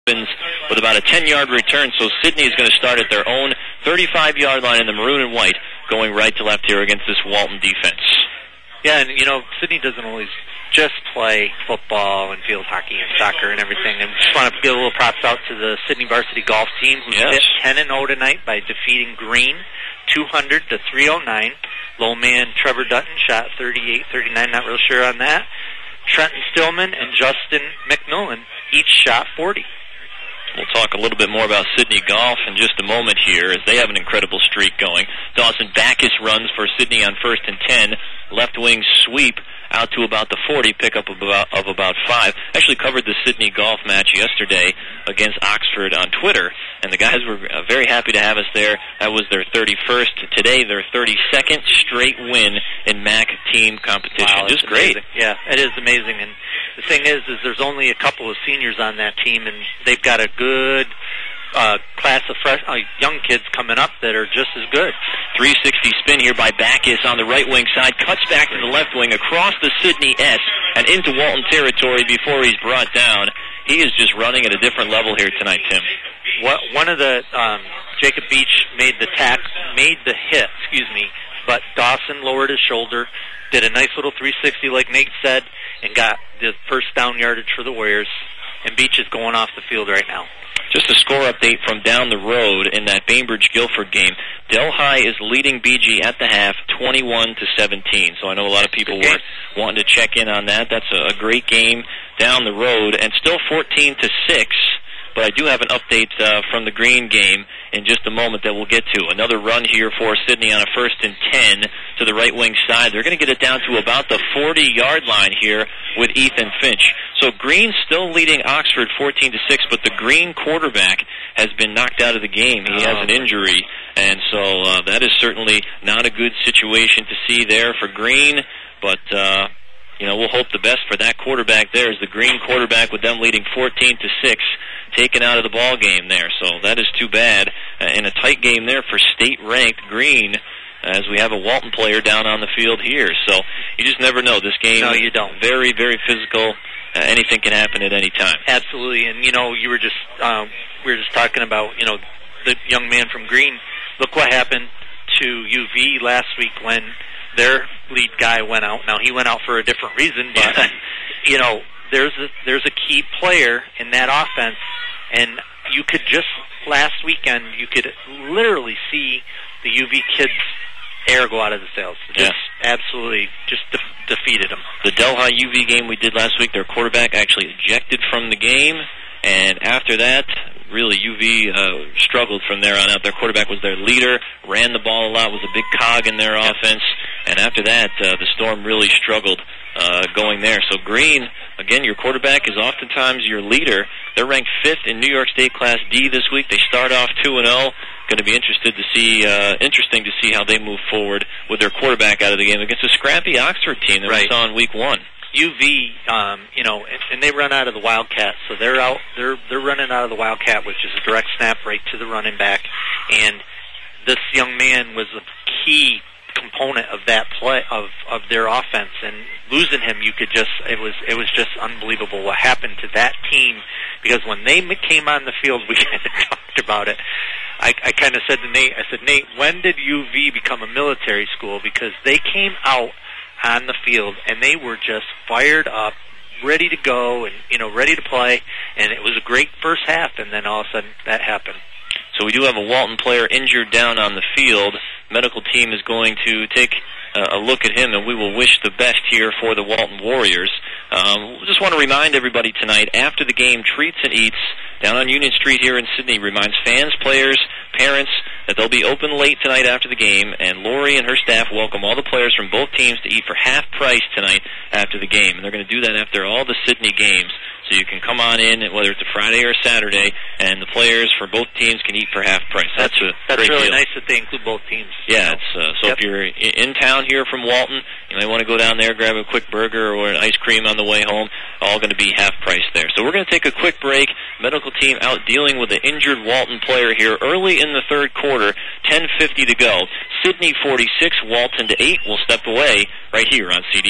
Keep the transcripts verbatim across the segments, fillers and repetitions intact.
happens with about a ten-yard return. So Sidney is going to start at their own thirty-five-yard line in the maroon and white, going right to left here against this Walton defense. Yeah, and, you know, Sidney doesn't always just play football and field hockey and soccer and everything. And just want to give a little props out to the Sidney varsity golf team, who yes. hit ten and oh tonight by defeating Green two hundred to three oh nine. Low man Trevor Dutton shot thirty-eight thirty-nine, not real sure on that. Trenton Stillman and Justin McMillan each shot forty. We'll talk a little bit more about Sidney Golf in just a moment here, as they have an incredible streak going. Dawson Backus runs for Sidney on first and ten. Left wing sweep out to about the forty, pickup of about, of about five. Actually covered the Sidney Golf match yesterday against Oxford on Twitter, and the guys were uh, very happy to have us there. That was their thirty-first. Today, their thirty-second straight win in M A C team competition. Wow, just great. Amazing. Yeah, it is amazing. And the thing is, is there's only a couple of seniors on that team, and they've got a good uh, class of fresh, uh, young kids coming up that are just as good. three sixty spin here by Backus on the right wing side, cuts back to the left wing across the Sidney S and into Walton territory before he's brought down. He is just running at a different level here tonight, Tim. What, one of the um, Jacob Beach made the tack, made the hit, excuse me, but Dawson lowered his shoulder, did a nice little three sixty like Nate said, and got the first down yardage for the Warriors. And Beach is going off the field right now. Just a score update from down the road in that Bainbridge-Guilford game. Delhi is leading B G at the half, twenty-one to seventeen. So I know a lot of people were wanting to check in on that. That's a great game down the road, and still fourteen to six. But I do have an update uh, from the Green game in just a moment that we'll get to. Another run here for Sidney on a first and ten to the right wing side. They're going to get it down to about the forty-yard line here with Ethan Finch. So Green still leading Oxford fourteen to six, but the Green quarterback has been knocked out of the game. He has an injury, and so uh, that is certainly not a good situation to see there for Green, but uh, you know, we'll hope the best for that quarterback there, as the Green quarterback with them leading fourteen to six, taken out of the ball game there. So that is too bad uh, in a tight game there for state-ranked Green, as we have a Walton player down on the field here. So you just never know. This game, no, you don't. Very, very physical. Uh, anything can happen at any time. Absolutely. And, you know, you were just, um, we were just talking about, you know, the young man from Green. Look what happened to U V last week when their lead guy went out. Now, he went out for a different reason, but, you know, there's a, there's a key player in that offense, and you could just, last weekend, you could literally see the U V kids' air go out of the sails. Just yeah. absolutely just de- defeated them. The Delhi U V game we did last week, their quarterback actually ejected from the game, and after that, really, U V uh, struggled from there on out. Their quarterback was their leader, ran the ball a lot, was a big cog in their yep. offense, and after that, uh, the Storm really struggled uh, going there. So Green, again, your quarterback is oftentimes your leader. They're ranked fifth in New York State Class D this week. They start off two and oh. Going to be interested to see, uh, interesting to see how they move forward with their quarterback out of the game against a scrappy Oxford team that right. we saw in week one. U V, um, you know, and, and they run out of the Wildcat, so they're out. They're they're running out of the Wildcat, which is a direct snap right to the running back. And this young man was a key component of that play of of their offense. And losing him, you could just it was it was just unbelievable what happened to that team. Because when they came on the field, we kind of talked about it. I, I kind of said to Nate, I said, Nate, when did U V become a military school? Because they came out on the field, and they were just fired up, ready to go, and, you know, ready to play, and it was a great first half, and then all of a sudden that happened. So we do have a Walton player injured down on the field. Medical team is going to take uh, a look at him, and we will wish the best here for the Walton Warriors. Um, just want to remind everybody tonight, after the game, Treats and Eats down on Union Street here in Sydney reminds fans, players, parents that they'll be open late tonight after the game, and Lori and her staff welcome all the players from both teams to eat for half price tonight after the game. And they're going to do that after all the Sydney games. So you can come on in, whether it's a Friday or a Saturday, and the players for both teams can eat for half price. That's, that's a That's great really deal. nice that they include both teams. Yeah, it's, uh, so yep. if you're in town here from Walton, you may want to go down there, grab a quick burger or an ice cream on the way home. All going to be half price there. So we're going to take a quick break. Medical team out dealing with an injured Walton player here early in the third quarter. ten fifty to go. Sydney forty-six, Walton to eight. We'll step away right here on C D O.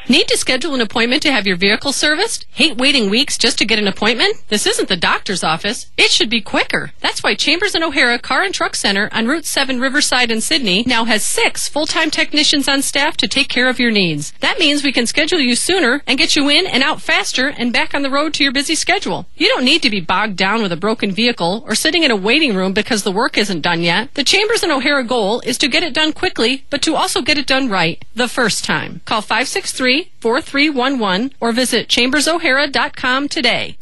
Need to schedule an appointment to have your vehicle serviced? Hate waiting weeks just to get an appointment? This isn't the doctor's office. It should be quicker. That's why Chambers and O'Hara Car and Truck Center on Route seven Riverside in Sydney now has six full-time technicians on staff to take care of your needs. That means we can schedule you sooner and get you in and out faster and back on the road to your busy schedule. You don't need to be bogged down with a broken vehicle or sitting in a waiting room because the work isn't done yet. The Chambers and O'Hara goal is to get it done quickly, but to also get it done right the first time. Call five six three, four three one one or visit chambers o'hara dot com today.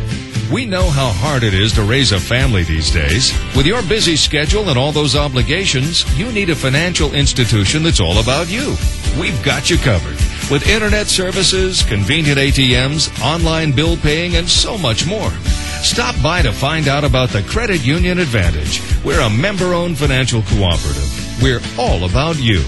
We know how hard it is to raise a family these days. With your busy schedule and all those obligations, you need a financial institution that's all about you. We've got you covered. With internet services, convenient A T Ms, online bill paying, and so much more. Stop by to find out about the Credit Union Advantage. We're a member-owned financial cooperative. We're all about you.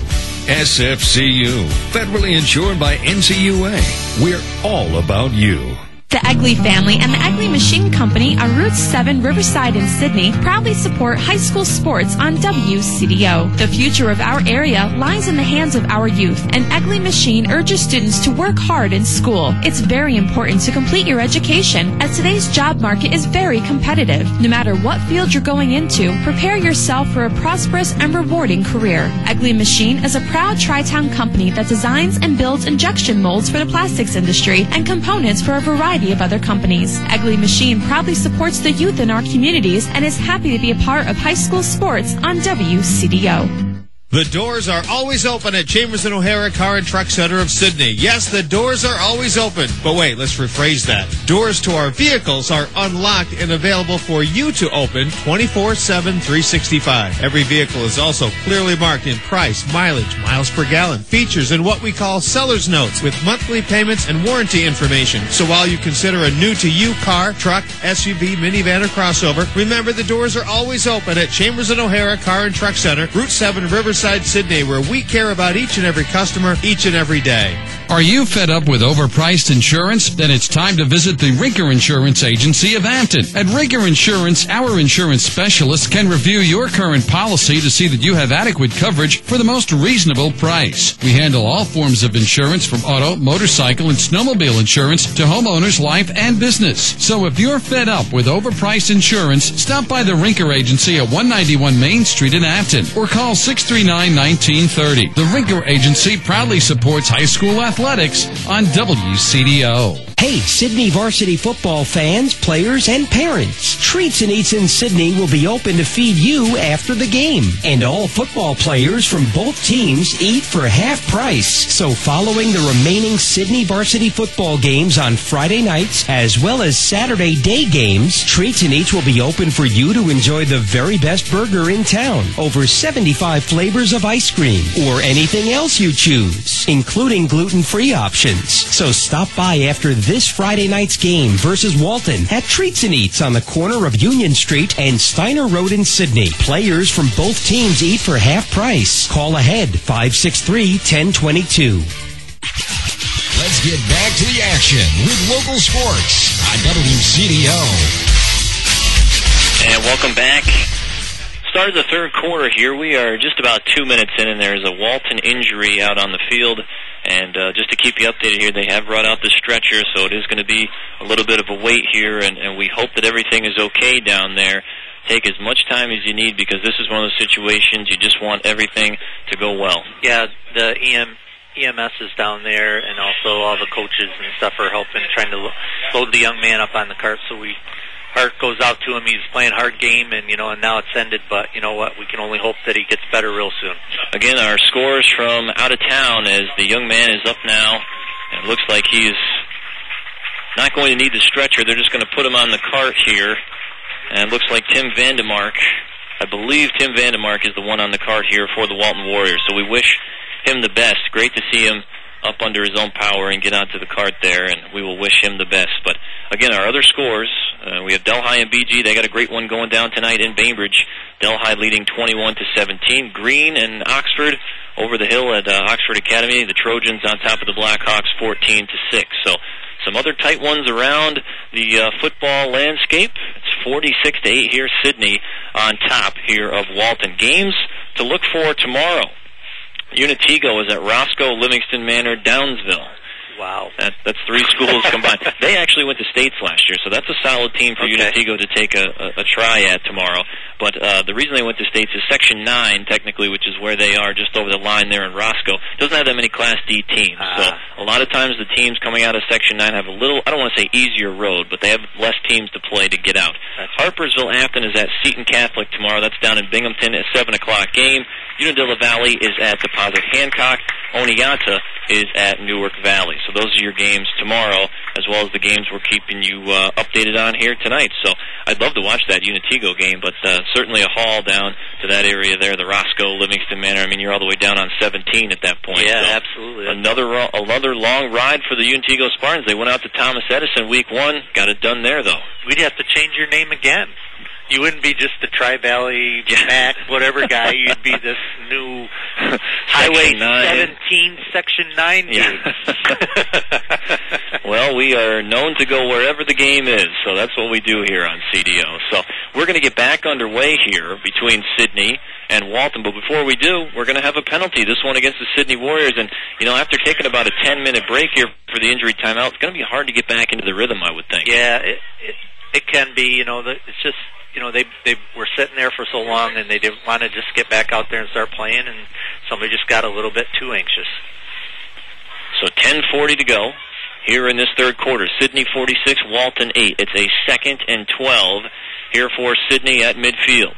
S F C U, federally insured by N C U A. We're all about you. The Egley family and the Egley Machine Company on Route seven Riverside in Sydney proudly support high school sports on W C D O. The future of our area lies in the hands of our youth, and Egley Machine urges students to work hard in school. It's very important to complete your education, as today's job market is very competitive. No matter what field you're going into, prepare yourself for a prosperous and rewarding career. Egley Machine is a proud Tri-Town company that designs and builds injection molds for the plastics industry and components for a variety of other companies. Egley Machine proudly supports the youth in our communities and is happy to be a part of high school sports on W C D O. The doors are always open at Chambers and O'Hara Car and Truck Center of Sydney. Yes, the doors are always open. But wait, let's rephrase that. Doors to our vehicles are unlocked and available for you to open twenty-four seven, three sixty-five. Every vehicle is also clearly marked in price, mileage, miles per gallon, features, and what we call seller's notes with monthly payments and warranty information. So while you consider a new-to-you car, truck, S U V, minivan, or crossover, remember the doors are always open at Chambers and O'Hara Car and Truck Center, Route seven Riverside, Sydney, where we care about each and every customer each and every day. Are you fed up with overpriced insurance? Then it's time to visit the Rinker Insurance Agency of Hampton. At Rinker Insurance, our insurance specialists can review your current policy to see that you have adequate coverage for the most reasonable price. We handle all forms of insurance, from auto, motorcycle, and snowmobile insurance to homeowners, life, and business. So if you're fed up with overpriced insurance, stop by the Rinker Agency at one ninety-one Main Street in Hampton or call six three nine, nineteen thirty. The Rinker Agency proudly supports high school athletics on W C D O. Hey, Sydney varsity football fans, players, and parents. Treats and Eats in Sydney will be open to feed you after the game. And all football players from both teams eat for half price. So following the remaining Sydney varsity football games on Friday nights, as well as Saturday day games, Treats and Eats will be open for you to enjoy the very best burger in town. Over seventy-five flavors of ice cream, or anything else you choose, including gluten-free options. So stop by after this Friday night's game versus Walton at Treats and Eats on the corner of Union Street and Steiner Road in Sydney. Players from both teams eat for half price. Call ahead five six three, one zero two two. Let's get back to the action with local sports on W C D O. And welcome back. Start of the third quarter here. We are just about two minutes in, and there's a Walton injury out on the field. And uh, just to keep you updated here, they have brought out the stretcher, so it is going to be a little bit of a wait here, and, and we hope that everything is okay down there. Take as much time as you need, because this is one of those situations you just want everything to go well. Yeah, the E M, E M S is down there, and also all the coaches and stuff are helping, trying to load the young man up on the cart, so we... Heart goes out to him. He's playing a hard game, and you know, and now it's ended. But you know what? We can only hope that he gets better real soon. Again, our scores from out of town as the young man is up now, and it looks like he's not going to need the stretcher. They're just going to put him on the cart here, and it looks like Tim Vandemark. I believe Tim Vandemark is the one on the cart here for the Walton Warriors. So we wish him the best. Great to see him up under his own power and get onto the cart there, and we will wish him the best. But again, our other scores, uh, we have Delhi and B G. They got a great one going down tonight in Bainbridge. Delhi leading twenty-one to seventeen. Green and Oxford over the hill at uh, Oxford Academy. The Trojans on top of the Blackhawks fourteen to six. So some other tight ones around the uh, football landscape. It's forty-six to eight here. Sydney on top here of Walton. Games to look for tomorrow. Unitigo is at Roscoe, Livingston Manor, Downsville. Wow. That, that's three schools combined. They actually went to states last year, so that's a solid team for Okay. Unitigo to take a, a, a try at tomorrow. But uh, the reason they went to states is Section nine, technically, which is where they are just over the line there in Roscoe, doesn't have that many Class D teams. Ah. So a lot of times the teams coming out of Section nine have a little, I don't want to say easier road, but they have less teams to play to get out. That's Harpersville Afton is at Seton Catholic tomorrow. That's down in Binghamton at seven o'clock game. Unadilla Valley is at Deposit Hancock. Oneonta is at Newark Valley. So those are your games tomorrow, as well as the games we're keeping you uh, updated on here tonight. So I'd love to watch that Unitigo game, but uh, certainly a haul down to that area there, the Roscoe, Livingston Manor. I mean, you're all the way down on seventeen at that point. Yeah, so absolutely. Another ro- another long ride for the Unitigo Spartans. They went out to Thomas Edison week one, got it done there, though. We'd have to change your name again. You wouldn't be just the Tri-Valley, Mac, whatever guy. You'd be this new Highway seventeen, Section nine dude. Yeah. Well, we are known to go wherever the game is, so that's what we do here on C D O. So we're going to get back underway here between Sidney and Walton, but before we do, we're going to have a penalty, this one against the Sidney Warriors, and, you know, after taking about a ten-minute break here for the injury timeout, it's going to be hard to get back into the rhythm, I would think. Yeah, it, it, it can be, you know, the, it's just, you know, they they were sitting there for so long, and they didn't want to just get back out there and start playing, and somebody just got a little bit too anxious. So ten forty to go here in this third quarter. Sidney forty-six, Walton eight. It's a second and twelve here for Sidney at midfield.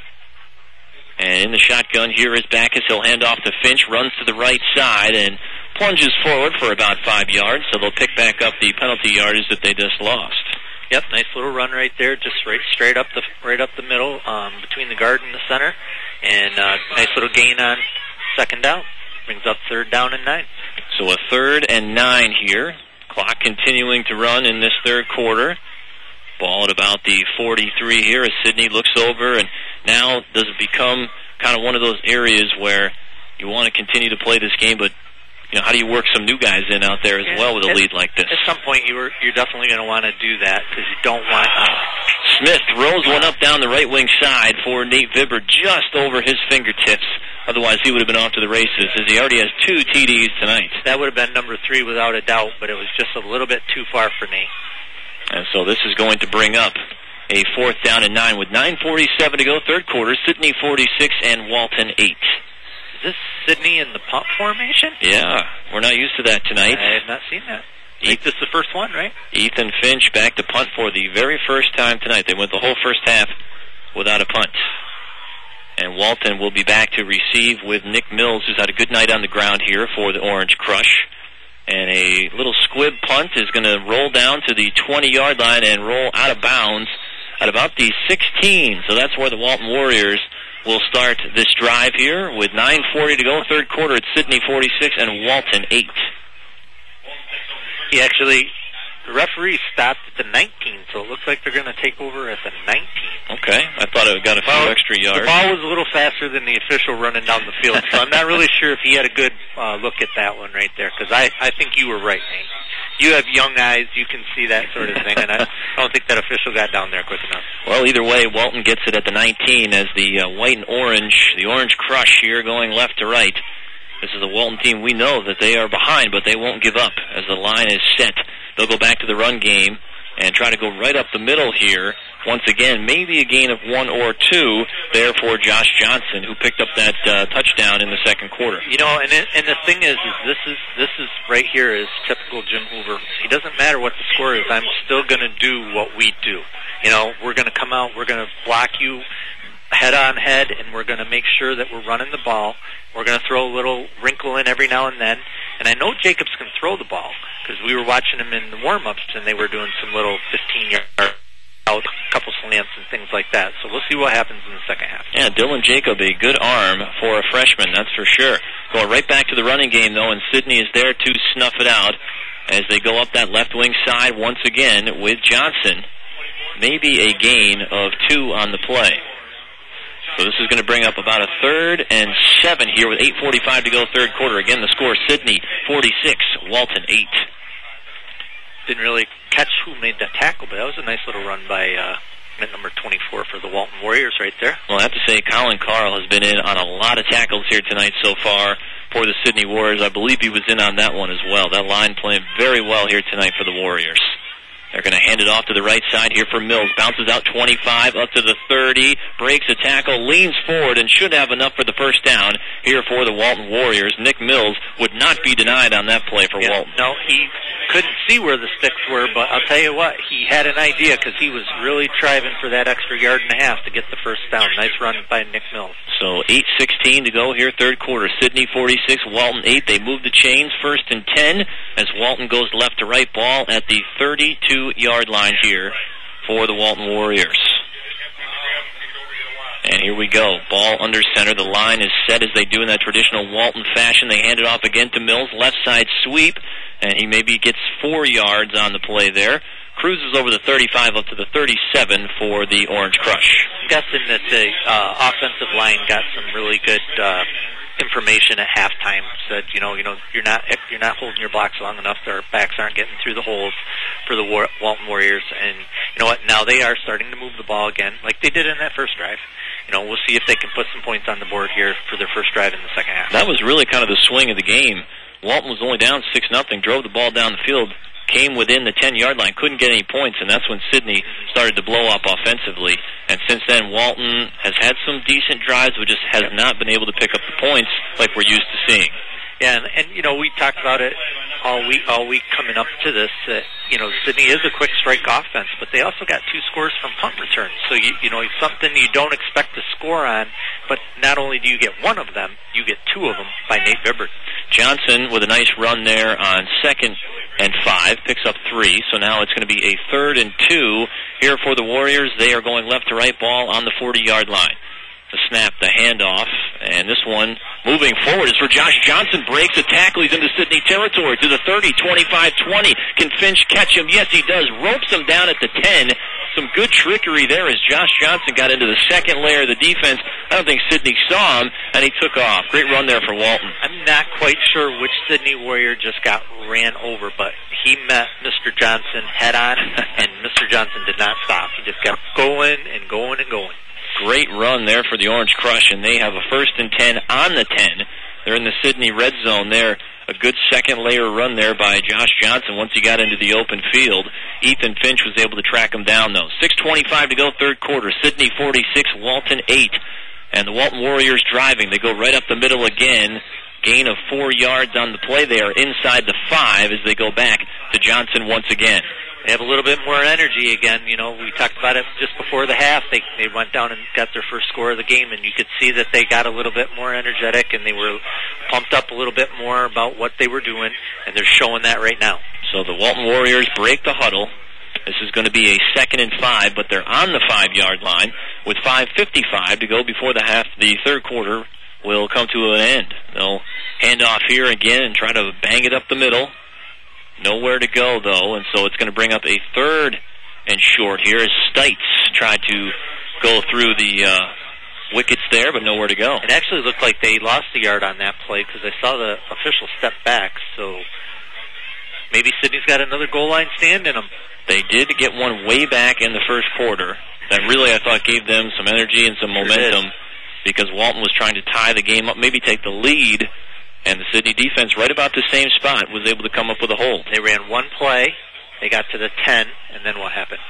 And in the shotgun, here is Backus. He'll hand off to Finch, runs to the right side, and plunges forward for about five yards, so they'll pick back up the penalty yardage that they just lost. Yep, nice little run right there, just right straight up the right up the middle, um, between the guard and the center, and uh, nice little gain on second down. Brings up third down and nine. So a third and nine here. Clock continuing to run in this third quarter. Ball at about the forty-three here as Sidney looks over, and now does it become kind of one of those areas where you want to continue to play this game, but you know, how do you work some new guys in out there as yeah, well with a at, lead like this? At some point, you were, you're definitely going to want to do that because you don't want... Smith throws one up down the right wing side for Nate Vibber, just over his fingertips. Otherwise, he would have been off to the races, as he already has two T Ds tonight. That would have been number three without a doubt, but it was just a little bit too far for Nate. And so this is going to bring up a fourth down and nine with nine forty-seven to go, third quarter. Sidney forty-six and Walton eight. Is this Sidney in the punt formation? Yeah, we're not used to that tonight. I have not seen that. I think this is the first one, right? Ethan Finch back to punt for the very first time tonight. They went the whole first half without a punt. And Walton will be back to receive with Nick Mills, who's had a good night on the ground here for the Orange Crush. And a little squib punt is going to roll down to the twenty-yard line and roll out of bounds at about the sixteen. So that's where the Walton Warriors will start this drive here with nine forty to go, third quarter. It's Sidney forty-six and Walton eight. He actually, the referee stopped at the nineteen, so it looks like they're going to take over at the nineteen. Okay, I thought it got a few well, extra yards. The ball was a little faster than the official running down the field, so I'm not really sure if he had a good uh, look at that one right there, because I, I think you were right, Nate. You have young eyes, you can see that sort of thing, and I don't think that official got down there quick enough. Well, either way, Walton gets it at the nineteen as the uh, white and orange, the Orange Crush here going left to right. This is the Walton team. We know that they are behind, but they won't give up as the line is set. They'll go back to the run game and try to go right up the middle here. Once again, maybe a gain of one or two there for Josh Johnson, who picked up that uh, touchdown in the second quarter. You know, and it, and the thing is, is this is this is right here is typical Jim Hoover. It doesn't matter what the score is. I'm still going to do what we do. You know, we're going to come out. We're going to block you head on head, and we're going to make sure that we're running the ball. We're going to throw a little wrinkle in every now and then. And I know Jacobs can throw the ball because we were watching him in the warm-ups, and they were doing some little fifteen-yard out, a couple slants and things like that. So we'll see what happens in the second half. Yeah, Dylan Jacob, a good arm for a freshman, that's for sure. Going right back to the running game, though, and Sidney is there to snuff it out as they go up that left wing side once again with Johnson. Maybe a gain of two on the play. So this is going to bring up about a third and seven here with eight forty-five to go, third quarter. Again, the score, Sidney forty-six, Walton eight. Didn't really catch who made that tackle, but that was a nice little run by uh, minute number twenty-four for the Walton Warriors right there. Well, I have to say, Colin Carl has been in on a lot of tackles here tonight so far for the Sydney Warriors. I believe he was in on that one as well. That line playing very well here tonight for the Warriors. They're going to hand it off to the right side here for Mills. Bounces out twenty-five, up to the thirty, breaks a tackle, leans forward, and should have enough for the first down here for the Walton Warriors. Nick Mills would not be denied on that play for yeah, Walton. No, he couldn't see where the sticks were, but I'll tell you what, he had an idea because he was really striving for that extra yard and a half to get the first down. Nice run by Nick Mills. So eight sixteen to go here, third quarter. Sydney forty-six, Walton eight. They move the chains, first and ten, as Walton goes left to right, ball at the thirty-two-yard line here for the Walton Warriors. And here we go. Ball under center. The line is set as they do in that traditional Walton fashion. They hand it off again to Mills. Left side sweep, and he maybe gets four yards on the play there. Cruises over the thirty-five up to the thirty-seven for the Orange Crush. I'm guessing that the uh, offensive line got some really good uh, information at halftime. Said, you know, you know, you're not you're not holding your blocks long enough. Their backs aren't getting through the holes for the War- Walton Warriors. And you know what? Now they are starting to move the ball again, like they did in that first drive. You know, we'll see if they can put some points on the board here for their first drive in the second half. That was really kind of the swing of the game. Walton was only down six nothing, drove the ball down the field, came within the ten-yard line, couldn't get any points, and that's when Sydney started to blow up offensively. And since then, Walton has had some decent drives, but just has not been able to pick up the points like we're used to seeing. Yeah, and, and you know, we talked about it all week, all week coming up to this. That you know, Sydney is a quick strike offense, but they also got two scores from punt returns. So you, you know, it's something you don't expect to score on. But not only do you get one of them, you get two of them by Nate Vibbert. Johnson with a nice run there on second and five, picks up three. So now it's going to be a third and two here for the Warriors. They are going left to right, ball on the forty-yard line. The snap, the handoff, and this one moving forward is for Josh Johnson. Breaks a tackle. He's into Sydney territory to the thirty, twenty-five, twenty. Can Finch catch him? Yes, he does. Ropes him down at the ten. Some good trickery there as Josh Johnson got into the second layer of the defense. I don't think Sydney saw him, and he took off. Great run there for Walton. I'm not quite sure which Sydney Warrior just got ran over, but he met Mister Johnson head on, and Mister Johnson did not stop. He just kept going and going and going. Great run there for the Orange Crush, and they have a first and ten on the ten. They're in the Sydney red zone there. A good second layer run there by Josh Johnson once he got into the open field. Ethan Finch was able to track him down, though. six twenty-five to go, third quarter. Sydney forty-six, Walton eight. And the Walton Warriors driving. They go right up the middle again. Gain of four yards on the play. They are inside the five as they go back to Johnson once again. They have a little bit more energy again. You know, we talked about it just before the half. They they went down and got their first score of the game, and you could see that they got a little bit more energetic, and they were pumped up a little bit more about what they were doing, and they're showing that right now. So the Walton Warriors break the huddle. This is going to be a second and five, but they're on the five-yard line with five fifty-five to go before the half. The third quarter will come to an end. They'll hand off here again and try to bang it up the middle. Nowhere to go, though, and so it's going to bring up a third and short here as Stites tried to go through the uh, wickets there, but nowhere to go. It actually looked like they lost a yard on that play because I saw the official step back, so maybe Sydney's got another goal line stand in them. They did get one way back in the first quarter that really, I thought, gave them some energy and some momentum because Walton was trying to tie the game up, maybe take the lead. And the Sydney defense, right about the same spot, was able to come up with a hole. They ran one play, they got to the ten, and then what happened?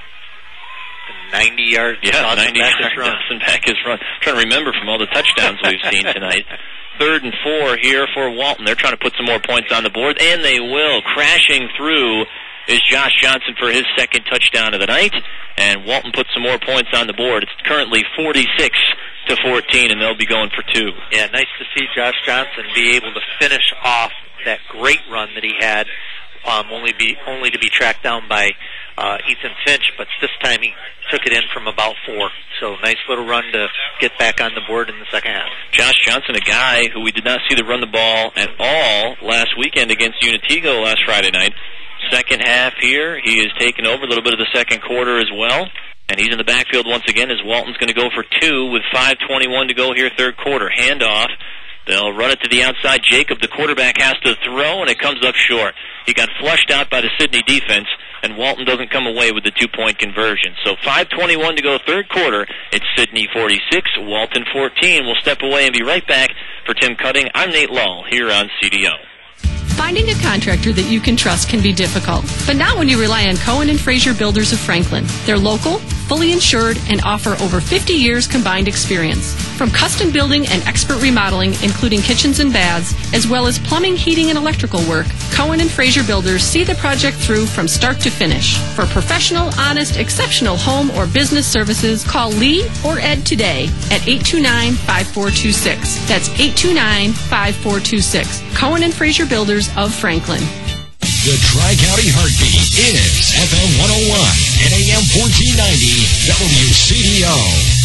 The ninety-yard yeah, ninety-yard Dawson back his run. I'm trying to remember from all the touchdowns we've seen tonight. Third and four here for Walton. They're trying to put some more points on the board, and they will. Crashing through is Josh Johnson for his second touchdown of the night, and Walton puts some more points on the board. It's currently forty-six to fourteen, and they'll be going for two. Yeah, nice to see Josh Johnson be able to finish off that great run that he had, um, only be only to be tracked down by uh, Ethan Finch, but this time he took it in from about four. So nice little run to get back on the board in the second half. Josh Johnson, a guy who we did not see to run the ball at all last weekend against Unitigo last Friday night. Second half here, he has taken over a little bit of the second quarter as well. And he's in the backfield once again as Walton's going to go for two with five twenty-one to go here, third quarter. Handoff. They'll run it to the outside. Jacob, the quarterback, has to throw, and it comes up short. He got flushed out by the Sydney defense. and Walton doesn't come away with the two-point conversion. So five twenty-one to go third quarter. It's Sidney forty-six, Walton fourteen. We'll step away and be right back. For Tim Cutting, I'm Nate Lull here on C D O. Finding a contractor that you can trust can be difficult, but not when you rely on Cohen and Fraser Builders of Franklin. They're local, fully insured, and offer over fifty years combined experience. From custom building and expert remodeling, including kitchens and baths, as well as plumbing, heating, and electrical work, Cohen and Fraser Builders see the project through from start to finish. For professional, honest, exceptional home or business services, call Lee or Ed today at eight two nine, five four two six. That's eight two nine, five four two six. Cohen and Fraser Builders of Franklin. The Tri-County Heartbeat is F M one oh one and A M fourteen ninety W C D O.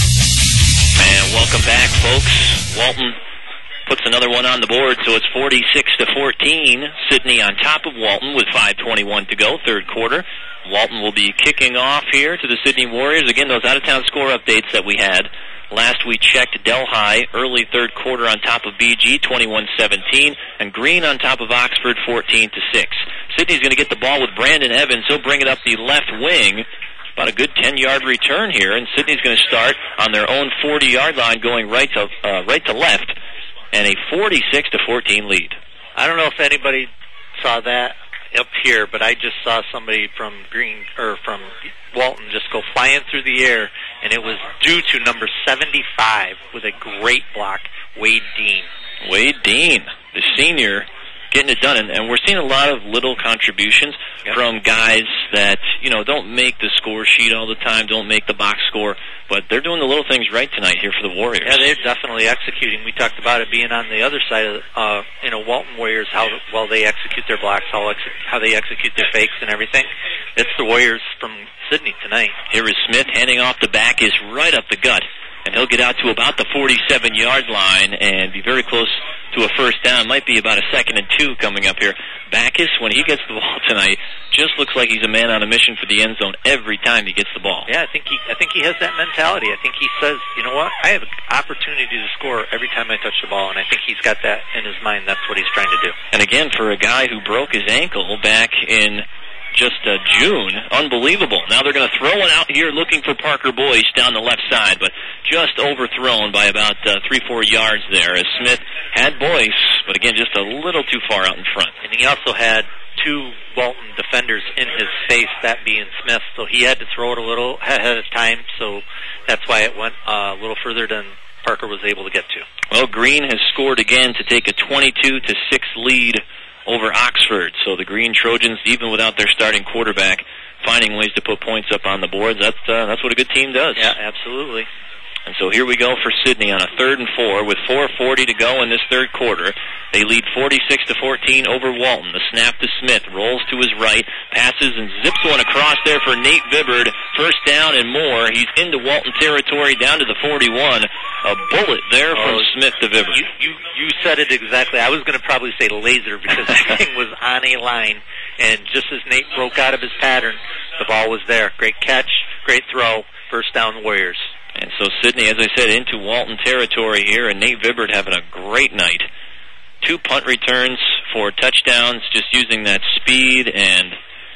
And welcome back, folks. Walton puts another one on the board, so it's forty-six to fourteen. Sidney on top of Walton with five twenty-one to go, third quarter. Walton will be kicking off here to the Sidney Warriors. Again, those out-of-town score updates that we had. Last we checked, Delhi early third quarter on top of B G, twenty-one seventeen, and Green on top of Oxford, fourteen to six. Sidney's going to get the ball with Brandon Evans. He'll bring it up the left wing. About a good ten-yard return here, and Sidney's going to start on their own forty-yard line, going right to uh, right to left, and a forty-six to fourteen lead. I don't know if anybody saw that up here, but I just saw somebody from Green or from Walton just go flying through the air, and it was due to number seventy-five with a great block, Wade Dean. Wade Dean, the senior, getting it done, and, and we're seeing a lot of little contributions yep. from guys that, you know, don't make the score sheet all the time, don't make the box score, but they're doing the little things right tonight here for the Warriors. Yeah, they're definitely executing. We talked about it being on the other side of, uh, you know, Walton Warriors, how well they execute their blocks, how, ex- how they execute their fakes and everything. It's the Warriors from Sidney tonight. Here is Smith handing off the back, is right up the gut, and he'll get out to about the forty-seven-yard line and be very close to a first down. Might be about a second and two coming up here. Backus, when he gets the ball tonight, just looks like he's a man on a mission for the end zone every time he gets the ball. Yeah, I think he I think he has that mentality. I think he says, you know what, I have an opportunity to score every time I touch the ball, and I think he's got that in his mind. That's what he's trying to do. And again, for a guy who broke his ankle back in just uh, June, unbelievable. Now they're going to throw it out here looking for Parker Boyce down the left side, but just overthrown by about uh, three, four yards there as Smith had Boyce, but again, just a little too far out in front. And he also had two Walton defenders in his face, that being Smith, so he had to throw it a little ahead of time, so that's why it went uh, a little further than Parker was able to get to. Well, Green has scored again to take a twenty-two to six lead over Oxford. So the Green Trojans, even without their starting quarterback, finding ways to put points up on the board. That's uh, that's what a good team does. Yeah, absolutely. And so here we go for Sidney on a third and four with four forty to go in this third quarter. They lead forty-six to fourteen over Walton. The snap to Smith, rolls to his right, passes and zips one across there for Nate Vibbard. First down and more. He's into Walton territory, down to the forty-one. A bullet there oh, from Smith to Vibbard. You, you, you said it exactly. I was going to probably say laser because that thing was on a line. And just as Nate broke out of his pattern, the ball was there. Great catch, great throw, first down Warriors. And so Sidney, as I said, into Walton territory here, and Nate Vibbard having a great night. Two punt returns for touchdowns, just using that speed and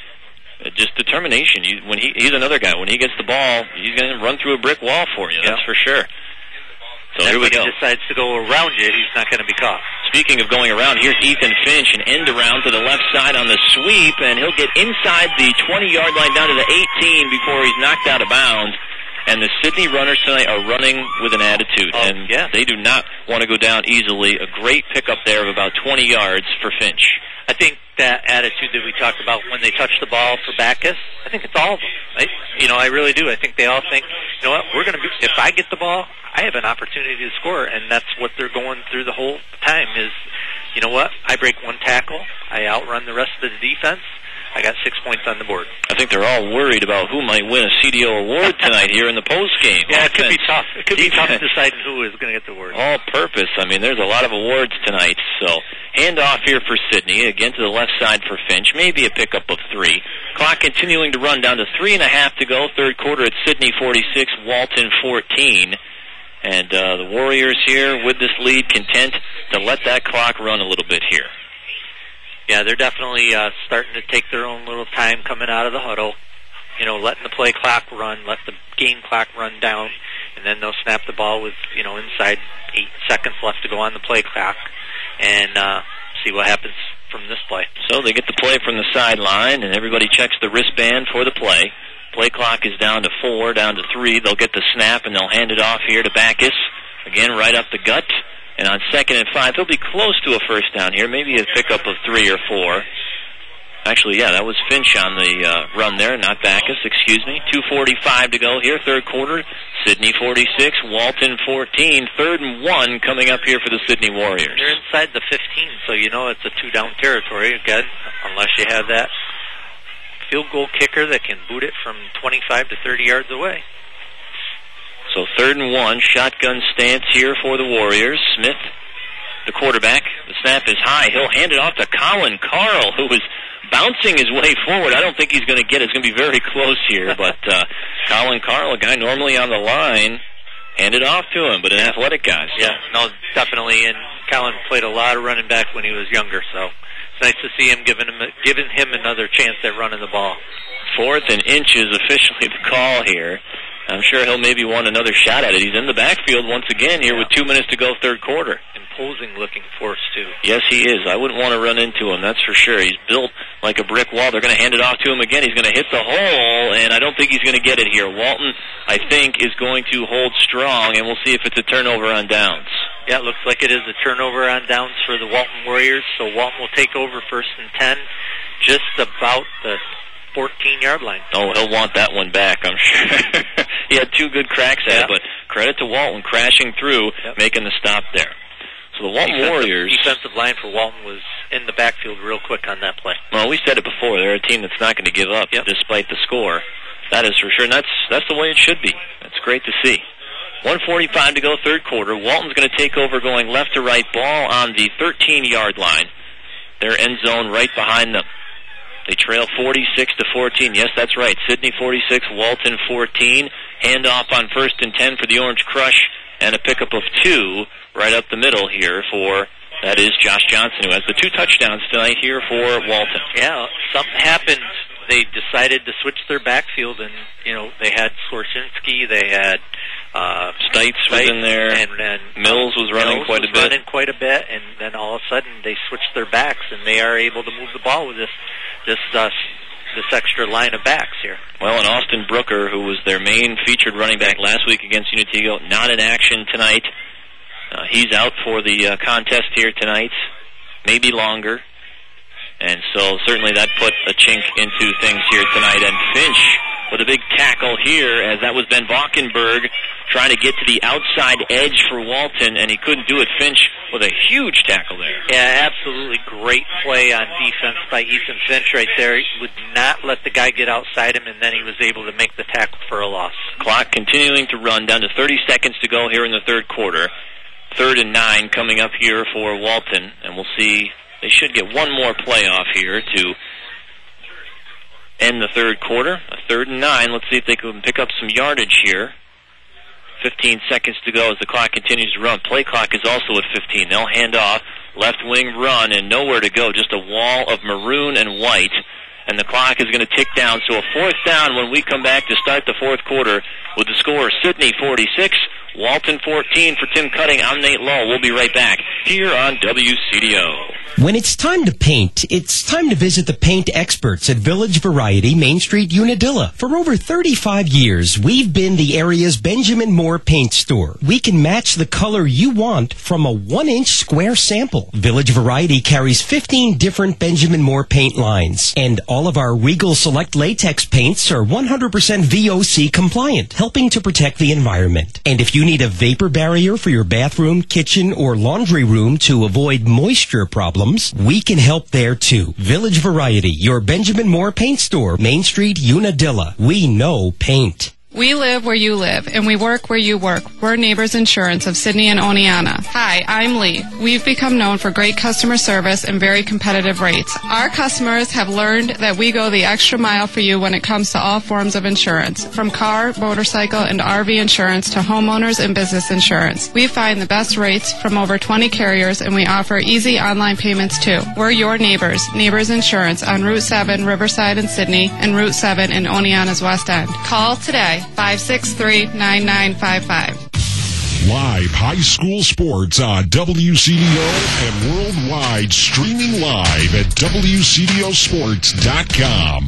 just determination. You, when he, he's another guy. When he gets the ball, he's going to run through a brick wall for you, yeah. that's for sure. So and here we when go. He decides to go around you, he's not going to be caught. Speaking of going around, here's Ethan Finch, an end around to the left side on the sweep, and he'll get inside the twenty-yard line down to the eighteen before he's knocked out of bounds. And the Sidney runners tonight are running with an attitude, oh, and yeah. they do not want to go down easily. A great pickup there of about twenty yards for Finch. I think that attitude that we talked about when they touch the ball for Backus, I think it's all of them. I, you know, I really do. I think they all think, you know what, we're going to be, if I get the ball, I have an opportunity to score, and that's what they're going through the whole time is, you know what, I break one tackle, I outrun the rest of the defense, I got six points on the board. I think they're all worried about who might win a C D O award tonight here in the postgame. Yeah, it could be tough. It could be tough deciding who is going to get the award. All purpose. I mean, there's a lot of awards tonight. So, handoff here for Sidney. Again to the left side for Finch. Maybe a pickup of three. Clock continuing to run down to three and a half to go. Third quarter at Sidney forty-six, Walton fourteen. And uh, the Warriors here with this lead content to let that clock run a little bit here. Yeah, they're definitely uh, starting to take their own little time coming out of the huddle. You know, letting the play clock run, let the game clock run down, and then they'll snap the ball with, you know, inside eight seconds left to go on the play clock, and uh, see what happens from this play. So they get the play from the sideline, and everybody checks the wristband for the play. Play clock is down to four, down to three. They'll get the snap, and they'll hand it off here to Backus. Again, right up the gut. And on second and five, they'll be close to a first down here, maybe a pickup of three or four. Actually, yeah, that was Finch on the uh, run there, not Backus, excuse me. two forty-five to go here, third quarter. Sydney forty-six, Walton fourteen. Third and one coming up here for the Sydney Warriors. They're inside the fifteen, so you know it's a two-down territory, again, unless you have that field goal kicker that can boot it from twenty-five to thirty yards away. So third and one, shotgun stance here for the Warriors. Smith, the quarterback. The snap is high. He'll hand it off to Colin Carl, who is bouncing his way forward. I don't think he's going to get it. It's going to be very close here, but uh, Colin Carl, a guy normally on the line, handed off to him, but an athletic guy. So. Yeah, no, definitely, and Colin played a lot of running back when he was younger, so it's nice to see him giving him, giving him another chance at running the ball. Fourth and inches officially the call here. I'm sure he'll maybe want another shot at it. He's in the backfield once again here yeah. with two minutes to go, third quarter. Imposing looking force, too. Yes, he is. I wouldn't want to run into him, that's for sure. He's built like a brick wall. They're going to hand it off to him again. He's going to hit the hole, and I don't think he's going to get it here. Walton, I think, is going to hold strong, and we'll see if it's a turnover on downs. Yeah, it looks like it is a turnover on downs for the Walton Warriors, so Walton will take over first and ten, just about the fourteen-yard line. Oh, he'll want that one back, I'm sure. He had two good cracks at yeah. it, but credit to Walton crashing through, yep. making the stop there. So the Walton defensive, Warriors... defensive line for Walton was in the backfield real quick on that play. Well, we said it before. They're a team that's not going to give up yep. despite the score. That is for sure, and that's, that's the way it should be. That's great to see. one forty-five to go, third quarter. Walton's going to take over going left to right, ball on the thirteen-yard line. Their end zone right behind them. They trail forty-six to fourteen. Yes, that's right. Sydney forty-six, Walton fourteen. Handoff on first and ten for the Orange Crush, and a pickup of two right up the middle here for, that is, Josh Johnson, who has the two touchdowns tonight here for Walton. Yeah, something happened. They decided to switch their backfield, and, you know, they had Skorchinski, they had uh, Stites was in there, and, and Mills was running Mills quite was a bit. running quite a bit, and then all of a sudden they switched their backs, and they are able to move the ball with this this uh, this extra line of backs here. Well, and Austin Brooker, who was their main featured running back last week against Unitigo, not in action tonight. Uh, he's out for the uh, contest here tonight, maybe longer. And so certainly that put a chink into things here tonight. And Finch with a big tackle here, as that was Ben Valkenburg trying to get to the outside edge for Walton, and he couldn't do it. Finch with a huge tackle there. Yeah, absolutely great play on defense by Ethan Finch right there. He would not let the guy get outside him, and then he was able to make the tackle for a loss. Clock continuing to run, down to thirty seconds to go here in the third quarter. Third and nine coming up here for Walton, and we'll see. They should get one more playoff here to end the third quarter. A third and nine. Let's see if they can pick up some yardage here. fifteen seconds to go as the clock continues to run. Play clock is also at fifteen. They'll hand off. Left wing run and nowhere to go. Just a wall of maroon and white. And the clock is going to tick down. So a fourth down when we come back to start the fourth quarter with the score Sydney forty-six, Walton fourteen. For Tim Cutting, I'm Nate Lowe. We'll be right back here on W C D O. When it's time to paint, it's time to visit the paint experts at Village Variety, Main Street, Unadilla. For over thirty-five years, we've been the area's Benjamin Moore paint store. We can match the color you want from a one-inch square sample. Village Variety carries fifteen different Benjamin Moore paint lines, and all of our Regal Select latex paints are one hundred percent V O C compliant, helping to protect the environment. And if you need a vapor barrier for your bathroom, kitchen, or laundry room to avoid moisture problems, we can help there too. Village Variety, your Benjamin Moore paint store, Main Street, Unadilla. We know paint. We live where you live, and we work where you work. We're Neighbors Insurance of Sydney and Oneonta. Hi, I'm Lee. We've become known for great customer service and very competitive rates. Our customers have learned that we go the extra mile for you when it comes to all forms of insurance, from car, motorcycle, and R V insurance to homeowners and business insurance. We find the best rates from over twenty carriers, and we offer easy online payments too. We're your neighbors, Neighbors Insurance on Route seven, Riverside in Sydney, and Route seven in Oneonta's West End. Call today, five six three, nine nine five five. Live high school sports on W C D O and worldwide, streaming live at W C D O sports dot com.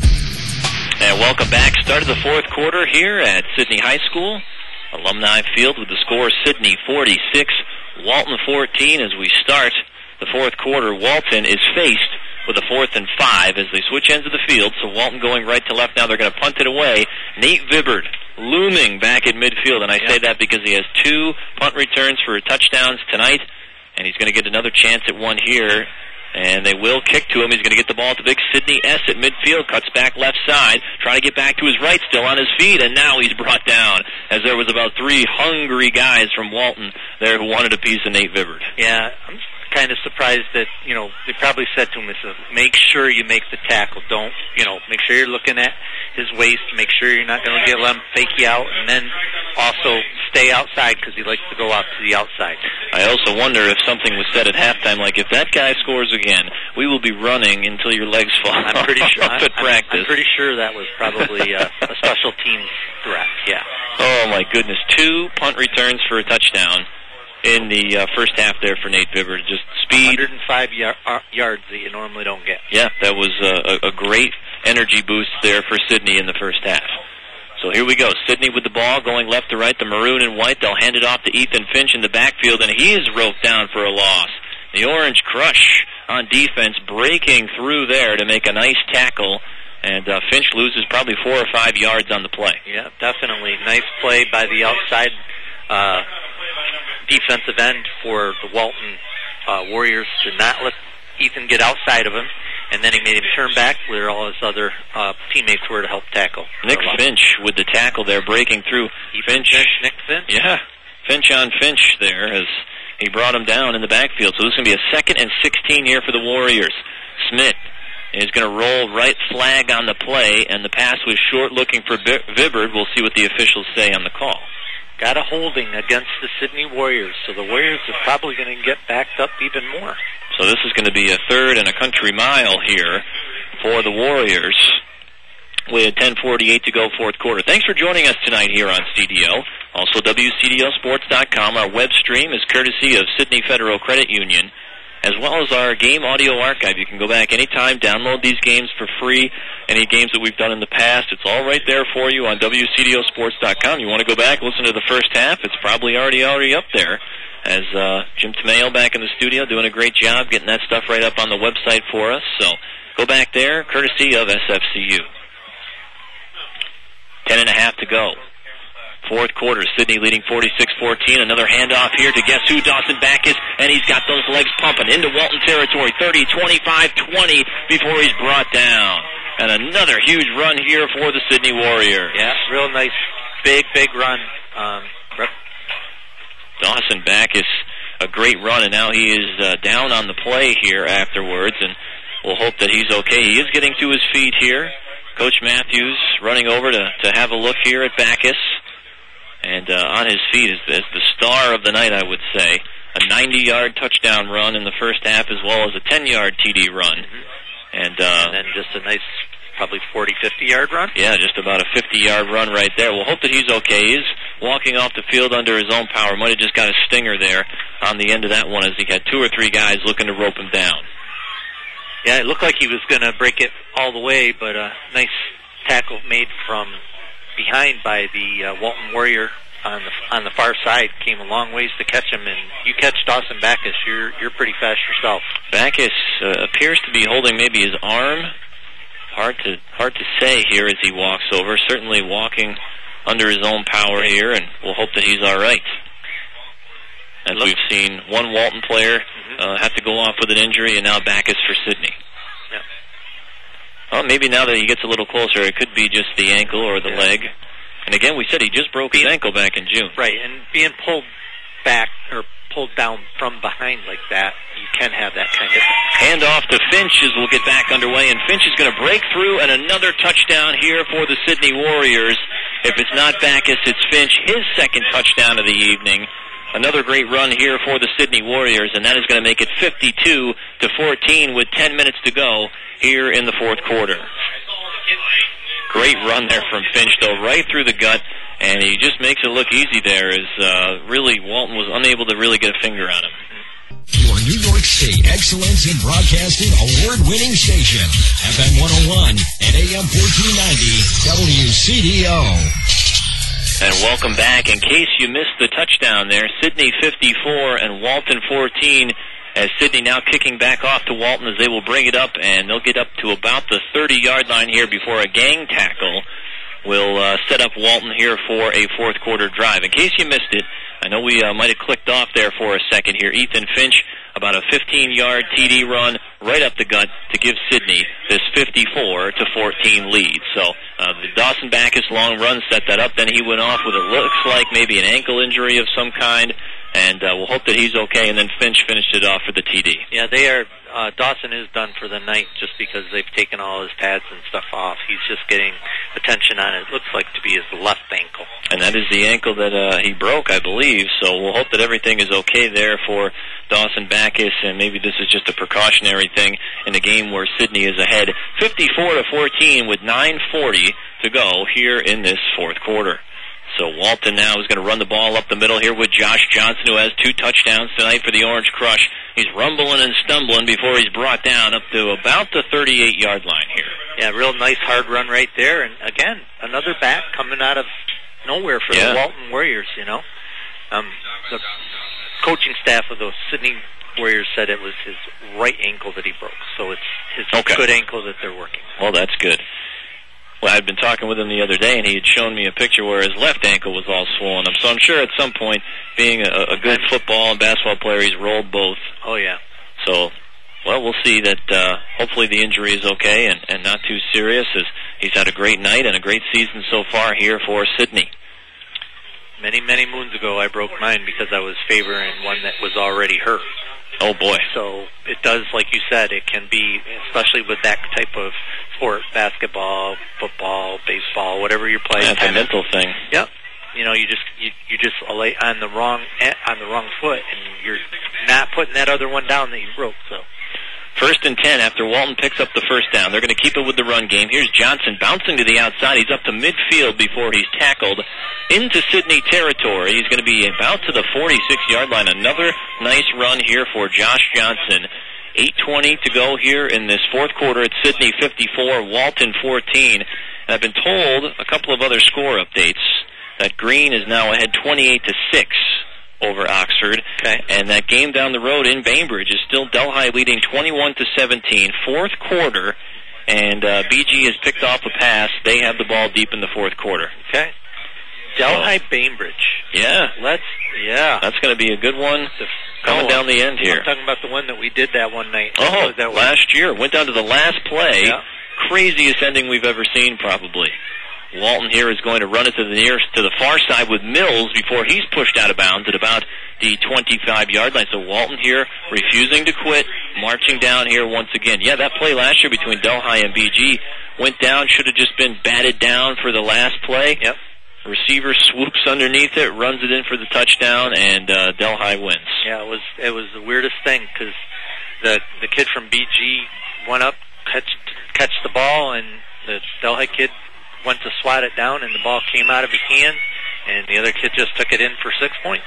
And welcome back. Start of the fourth quarter here at Sydney High School. Alumni Field with the score Sydney forty-six, Walton fourteen. As we start the fourth quarter, Walton is faced with a fourth and five as they switch ends of the field. So Walton going right to left now. They're going to punt it away. Nate Vibbard looming back at midfield, and I say that because he has two punt returns for touchdowns tonight, and he's going to get another chance at one here. And they will kick to him. He's going to get the ball to big Sidney S. at midfield. Cuts back left side. Trying to get back to his right. Still on his feet. And now he's brought down as there was about three hungry guys from Walton there who wanted a piece of Nate Vibbard. Yeah, I'm kind of surprised that, you know, they probably said to him, make sure you make the tackle. Don't, you know, make sure you're looking at his waist. Make sure you're not going to let him fake you out. And then also stay outside because he likes to go out to the outside. I also wonder if something was said at halftime, like if that guy scores again, we will be running until your legs fall I'm off pretty sure, at I'm, practice. I'm pretty sure that was probably uh, a special teams threat, yeah. Oh, my goodness. Two punt returns for a touchdown in the uh, first half there for Nate Vibbard. Just speed. one hundred five yar- uh, yards that you normally don't get. Yeah, that was uh, a, a great energy boost there for Sydney in the first half. So here we go. Sydney with the ball going left to right, the maroon and white. They'll hand it off to Ethan Finch in the backfield, and he is roped down for a loss. The Orange Crush on defense breaking through there to make a nice tackle, and uh, Finch loses probably four or five yards on the play. Yeah, definitely. Nice play by the outside uh, defensive end for the Walton uh, Warriors to not let Ethan get outside of him, and then he made him turn back where all his other uh, teammates were to help tackle. Nick Finch with the tackle there, breaking through. Finch, Finch, Nick Finch? Yeah, Finch on Finch there as he brought him down in the backfield. So this is going to be a second and sixteen here for the Warriors. Smith is going to roll right flag on the play, and the pass was short looking for Vibbard. We'll see what the officials say on the call. Got a holding against the Sydney Warriors, so the Warriors are probably going to get backed up even more. So this is going to be a third and a country mile here for the Warriors with ten forty-eight to go fourth quarter. Thanks for joining us tonight here on C D O. Also, W C D O sports dot com. Our web stream is courtesy of Sydney Federal Credit Union, as well as our game audio archive. You can go back anytime, download these games for free. Any games that we've done in the past, it's all right there for you on W C D O sports dot com. You want to go back, listen to the first half, it's probably already already up there. As uh, Jim Tomeo back in the studio doing a great job getting that stuff right up on the website for us. So go back there, courtesy of S F C U. Ten and a half to go. Fourth quarter, Sydney leading forty-six fourteen. Another handoff here to guess who? Dawson Backus, and he's got those legs pumping into Walton territory. thirty, twenty-five, twenty before he's brought down. And another huge run here for the Sydney Warriors. Yeah, real nice, big, big run. Um, Dawson Backus, a great run, and now he is uh, down on the play here afterwards, and we'll hope that he's okay. He is getting to his feet here. Coach Matthews running over to, to have a look here at Backus. And uh, on his feet is, is the star of the night, I would say. A ninety-yard touchdown run in the first half, as well as a ten-yard T D run. Mm-hmm. And, uh, and then just a nice, probably forty, fifty-yard run? Yeah, just about a fifty-yard run right there. We'll hope that he's okay. He's walking off the field under his own power. Might have just got a stinger there on the end of that one as he had two or three guys looking to rope him down. Yeah, it looked like he was going to break it all the way, but a nice tackle made from behind by the uh, Walton Warrior on the on the far side came a long ways to catch him, and you catch Dawson Backus, you're you're pretty fast yourself. Backus uh, appears to be holding maybe his arm. Hard to hard to say here as he walks over. Certainly walking under his own power here, and we'll hope that he's all right. As we've seen one Walton player uh, have to go off with an injury, and now Backus for Sydney. Yeah. Well, maybe now that he gets a little closer, it could be just the ankle or the yeah. leg. And again, we said he just broke being, his ankle back in June. Right, and being pulled back or pulled down from behind like that, you can have that kind of hand off to Finch as we'll get back underway, and Finch is going to break through, and another touchdown here for the Sydney Warriors. If it's not Backus, it's Finch, his second touchdown of the evening. Another great run here for the Sydney Warriors, and that is going to make it fifty-two to fourteen with ten minutes to go here in the fourth quarter. Great run there from Finch, though, right through the gut, and he just makes it look easy there as uh, really Walton was unable to really get a finger on him. Your New York State Excellence in Broadcasting award-winning station, F M one oh one and A M fourteen ninety W C D O. And welcome back. In case you missed the touchdown there, Sydney fifty-four and Walton fourteen, as Sydney now kicking back off to Walton as they will bring it up, and they'll get up to about the thirty-yard line here before a gang tackle will uh, set up Walton here for a fourth quarter drive. In case you missed it, I know we uh, might have clicked off there for a second here. Ethan Finch, about a fifteen-yard T D run right up the gut to give Sydney this fifty-four to fourteen lead. So uh, the Dawson Backus long run set that up. Then he went off with, it looks like, maybe an ankle injury of some kind, and uh, we'll hope that he's okay. And then Finch finished it off for the T D. Yeah, they are. Uh, Dawson is done for the night just because they've taken all his pads and stuff off. He's just getting attention on it. It looks like to be his left ankle. And that is the ankle that uh, he broke, I believe. So we'll hope that everything is okay there for Dawson Backus, and maybe this is just a precautionary thing in a game where Sydney is ahead fifty-four to fourteen with nine forty to go here in this fourth quarter. So Walton now is going to run the ball up the middle here with Josh Johnson, who has two touchdowns tonight for the Orange Crush. He's rumbling and stumbling before he's brought down up to about the thirty-eight-yard line here. Yeah, real nice hard run right there. And again, another back coming out of nowhere for yeah. the Walton Warriors, you know. Um, the coaching staff of the Sydney Warriors said it was his right ankle that he broke. So it's his okay. good ankle that they're working. Well, that's good. Well, I'd been talking with him the other day, and he had shown me a picture where his left ankle was all swollen up. So I'm sure at some point, being a, a good football and basketball player, he's rolled both. Oh, yeah. So, well, we'll see that uh, hopefully the injury is okay and, and not too serious, as he's had a great night and a great season so far here for Sydney. Many, many moons ago, I broke mine because I was favoring one that was already hurt. Oh, boy. So it does, like you said, it can be, especially with that type of sport, basketball, football, baseball, whatever you're playing. That's a mental thing. Yep. You know, you just you, you just lay on the wrong on the wrong foot, and you're not putting that other one down that you broke. So first and ten after Walton picks up the first down. They're going to keep it with the run game. Here's Johnson bouncing to the outside. He's up to midfield before he's tackled into Sydney territory. He's going to be about to the forty-six-yard line. Another nice run here for Josh Johnson. eight twenty to go here in this fourth quarter. It's Sydney fifty-four, Walton fourteen. And I've been told a couple of other score updates that Green is now ahead twenty-eight to six over Oxford. Okay. And that game down the road in Bainbridge is still Delhi leading twenty-one to seventeen. Fourth quarter, and uh, B G has picked off a pass. They have the ball deep in the fourth quarter. Okay. Delhi so, Bainbridge. Yeah. Let's, yeah. That's going to be a good one coming oh, down the end here. I'm talking about the one that we did that one night. Oh, that last one? year. Went down to the last play. Yeah. Craziest ending we've ever seen, probably. Walton here is going to run it to the nearest, to the far side with Mills before he's pushed out of bounds at about the twenty-five-yard line. So Walton here refusing to quit, marching down here once again. Yeah, that play last year between Delhi and B G went down, should have just been batted down for the last play. Yep. Receiver swoops underneath it, runs it in for the touchdown, and uh, Delhi wins. Yeah, it was it was the weirdest thing because the the kid from B G went up, catch catch the ball, and the Delhi kid went to swat it down, and the ball came out of his hand, and the other kid just took it in for six points.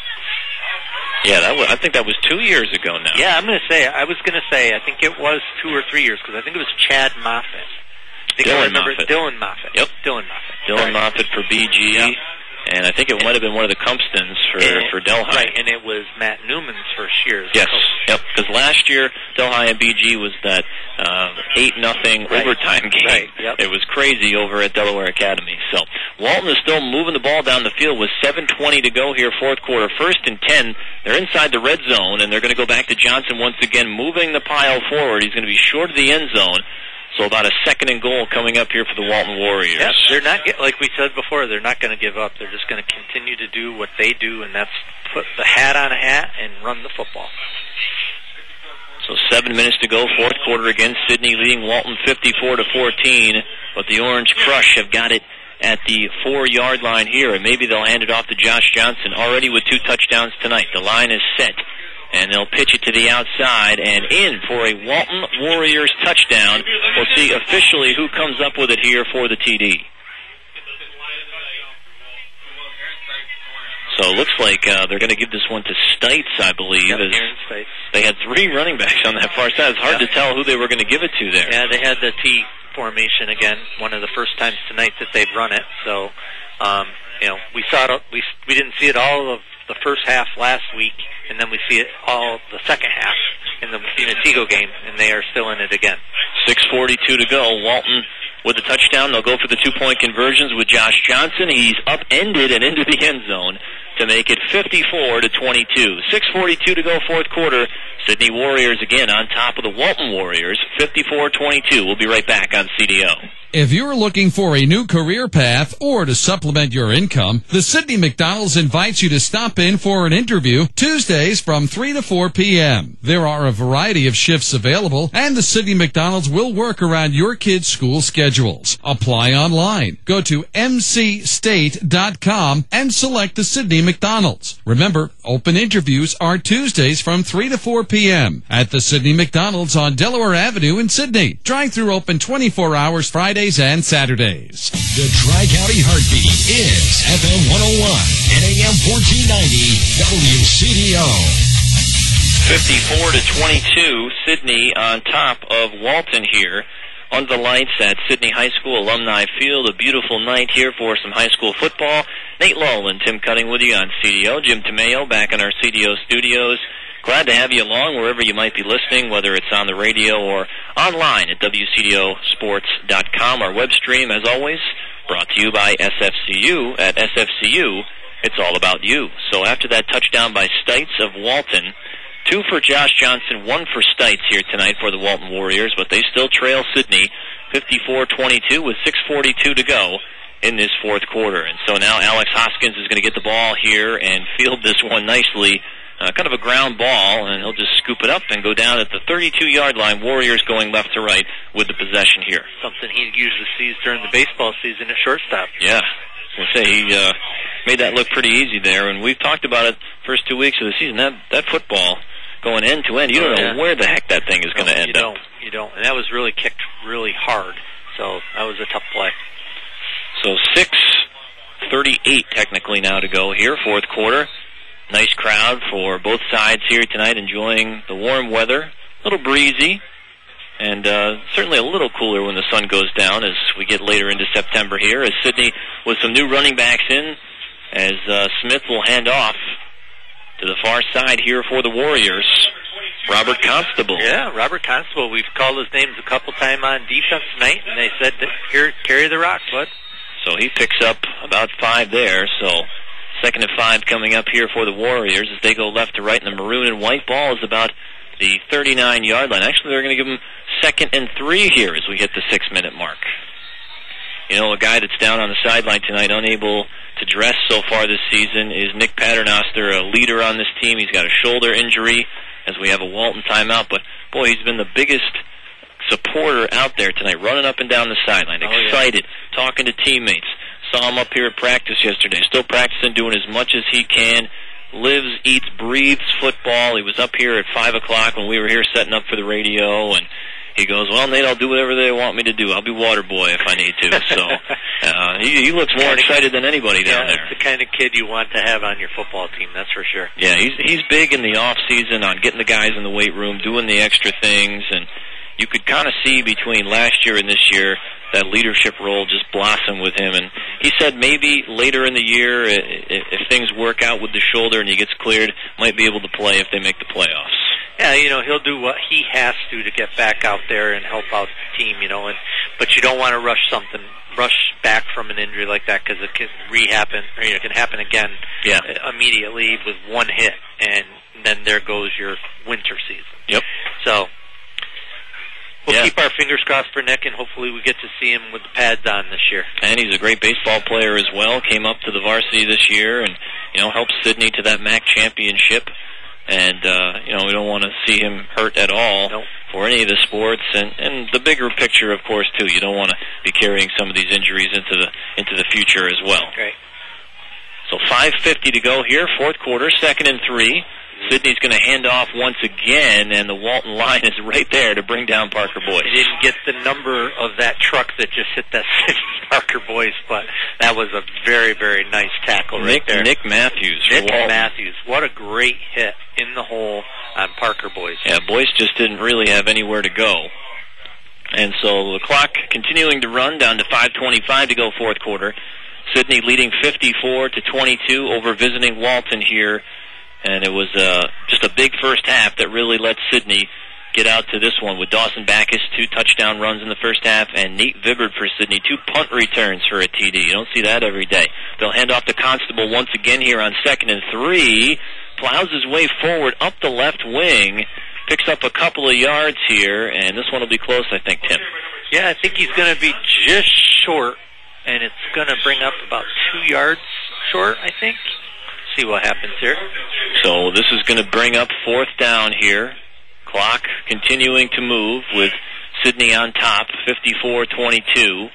Yeah, that was, I think that was two years ago now. Yeah, I'm going to say, I was going to say, I think it was two or three years, because I think it was Chad Moffitt. I think Dylan I remember Moffitt. Dylan Moffitt. Yep. Dylan Moffitt. Dylan Sorry. Moffitt for B G. Yep. And I think it might have been one of the Cumpstons for, and, for Delhi. Right, and it was Matt Newman's first year as Yes, coach. yep, because last year Delhi and B G was that uh, eight nothing right. overtime game. Right, yep. It was crazy over at Delaware Academy. So Walton is still moving the ball down the field with seven twenty to go here, fourth quarter. First and ten, they're inside the red zone, and they're going to go back to Johnson once again, moving the pile forward. He's going to be short of the end zone. So about a second and goal coming up here for the Walton Warriors. Yeah, they're not, get, like we said before, they're not going to give up. They're just going to continue to do what they do, and that's put the hat on a hat and run the football. So seven minutes to go, fourth quarter again. Sidney leading Walton fifty-four to fourteen, but the Orange Crush have got it at the four-yard line here, and maybe they'll hand it off to Josh Johnson, already with two touchdowns tonight. The line is set, and they'll pitch it to the outside and in for a Walton Warriors touchdown. We'll see officially who comes up with it here for the T D. So it looks like uh, they're going to give this one to Stites, I believe. Yeah, as Aaron Stites. They had three running backs on that far side. It's hard Yeah. to tell who they were going to give it to there. Yeah, they had the T formation again, one of the first times tonight that they've run it. So, um, you know, we saw it. We we didn't see it all of the first half last week, and then we see it all the second half in the Unitigo game, and they are still in it again. six forty-two to go. Walton with the touchdown. They'll go for the two-point conversions with Josh Johnson. He's upended and into the end zone to make it fifty-four to twenty-two. six forty-two to go, fourth quarter. Sidney Warriors again on top of the Walton Warriors, fifty-four twenty-two. We'll be right back on C D O. If you're looking for a new career path or to supplement your income, the Sidney McDonald's invites you to stop in for an interview Tuesdays from three to four p.m. There are a variety of shifts available, and the Sidney McDonald's will work around your kids' school schedules. Apply online. Go to m c state dot com and select the Sidney McDonald's. Remember, open interviews are Tuesdays from three to four p.m. at the Sidney McDonald's on Delaware Avenue in Sidney. Drive-through open twenty-four hours Fridays and Saturdays. The Tri-County Heartbeat is F M one oh one and A M fourteen ninety W C D O. fifty-four to twenty-two, Sidney on top of Walton here. Under the lights at Sidney High School Alumni Field. A beautiful night here for some high school football. Nate Lull and Tim Cutting with you on C D O. Jim Tomeo back in our C D O studios. Glad to have you along wherever you might be listening, whether it's on the radio or online at W C D O sports dot com. Our web stream, as always, brought to you by S F C U. At S F C U, it's all about you. So after that touchdown by Stites of Walton, two for Josh Johnson, one for Stites here tonight for the Walton Warriors, but they still trail Sidney fifty-four twenty-two with six forty-two to go in this fourth quarter. And so now Alex Hoskins is going to get the ball here and field this one nicely. Uh, kind of a ground ball, and he'll just scoop it up and go down at the thirty-two-yard line. Warriors going left to right with the possession here. Something he usually sees during the baseball season at shortstop. Yeah. I was going to say, he uh, made that look pretty easy there, and we've talked about it first two weeks of the season. That that football going end to end, you don't yeah. know where the heck that thing is going to no, end you up. Don't. You don't. And that was really kicked really hard, so that was a tough play. So six thirty-eight technically now to go here, fourth quarter. Nice crowd for both sides here tonight, enjoying the warm weather. A little breezy, and uh, certainly a little cooler when the sun goes down as we get later into September here, as Sidney with some new running backs in, as uh, Smith will hand off to the far side here for the Warriors. Robert Constable. Yeah, Robert Constable. We've called his names a couple times on defense tonight, and they said, here, carry the rock, bud. So he picks up about five there, so second and five coming up here for the Warriors as they go left to right, and the maroon and white ball is about the thirty-nine-yard line. Actually, they're going to give them second and three here as we hit the six-minute mark. You know, a guy that's down on the sideline tonight, unable to dress so far this season, is Nick Paternoster, a leader on this team. He's got a shoulder injury as we have a Walton timeout, but, boy, he's been the biggest supporter out there tonight, running up and down the sideline, oh, excited, yeah. talking to teammates. Saw him up here at practice yesterday, still practicing, doing as much as he can, lives, eats, breathes football. He was up here at five o'clock when we were here setting up for the radio, and he goes, well, Nate, I'll do whatever they want me to do. I'll be water boy if I need to. So uh, he, he looks more excited than anybody down yeah, there. It's the kind of kid you want to have on your football team, that's for sure. Yeah, he's he's big in the off season on getting the guys in the weight room, doing the extra things, and you could kind of see between last year and this year that leadership role just blossom with him. And he said maybe later in the year, if things work out with the shoulder and he gets cleared, might be able to play if they make the playoffs. Yeah, you know, he'll do what he has to to get back out there and help out the team, you know, and but you don't want to rush something, rush back from an injury like that because it can re-happen, or, you know, it can happen again yeah. immediately with one hit, and then there goes your winter season. Yep. So, we'll yeah. keep our fingers crossed for Nick, and hopefully we get to see him with the pads on this year. And he's a great baseball player as well. Came up to the varsity this year and, you know, helped Sidney to that M A C championship. And, uh, you know, we don't want to see him hurt at all nope. for any of the sports. And, and the bigger picture, of course, too. You don't want to be carrying some of these injuries into the into the future as well. Right. So five fifty to go here, fourth quarter, second and three. Sidney's going to hand off once again, and the Walton line is right there to bring down Parker Boyce. I didn't get the number of that truck that just hit that Parker Boyce, but that was a very, very nice tackle right Nick, there. Nick Matthews. Nick Walton. Matthews. What a great hit in the hole on Parker Boyce. Yeah, Boyce just didn't really have anywhere to go. And so the clock continuing to run down to five twenty-five to go fourth quarter. Sidney leading fifty-four to twenty-two over visiting Walton here. And it was uh, just a big first half that really let Sidney get out to this one with Dawson Backus, two touchdown runs in the first half, and Nate Vibbard for Sidney, two punt returns for a T D. You don't see that every day. They'll hand off to Constable once again here on second and three. Plows his way forward up the left wing, picks up a couple of yards here, and this one will be close, I think, Tim. Yeah, I think he's going to be just short, and it's going to bring up about two yards short, I think. See what happens here. So this is going to bring up fourth down here. Clock continuing to move with Sidney on top, fifty-four twenty-two.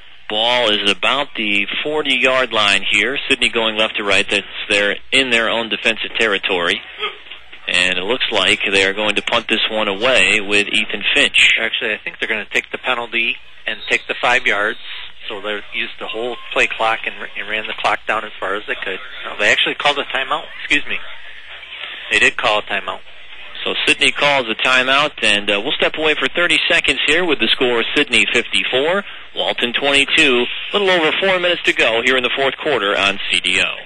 Ball is about the forty-yard line here. Sidney going left to right. That's there in their own defensive territory. And it looks like they are going to punt this one away with Ethan Finch. Actually, I think they're going to take the penalty and take the five yards. So they used the whole play clock and, and ran the clock down as far as they could. No, they actually called a timeout. Excuse me. They did call a timeout. So Sidney calls a timeout, and uh, we'll step away for thirty seconds here with the score Sidney fifty-four, Walton twenty-two. A little over four minutes to go here in the fourth quarter on C D O.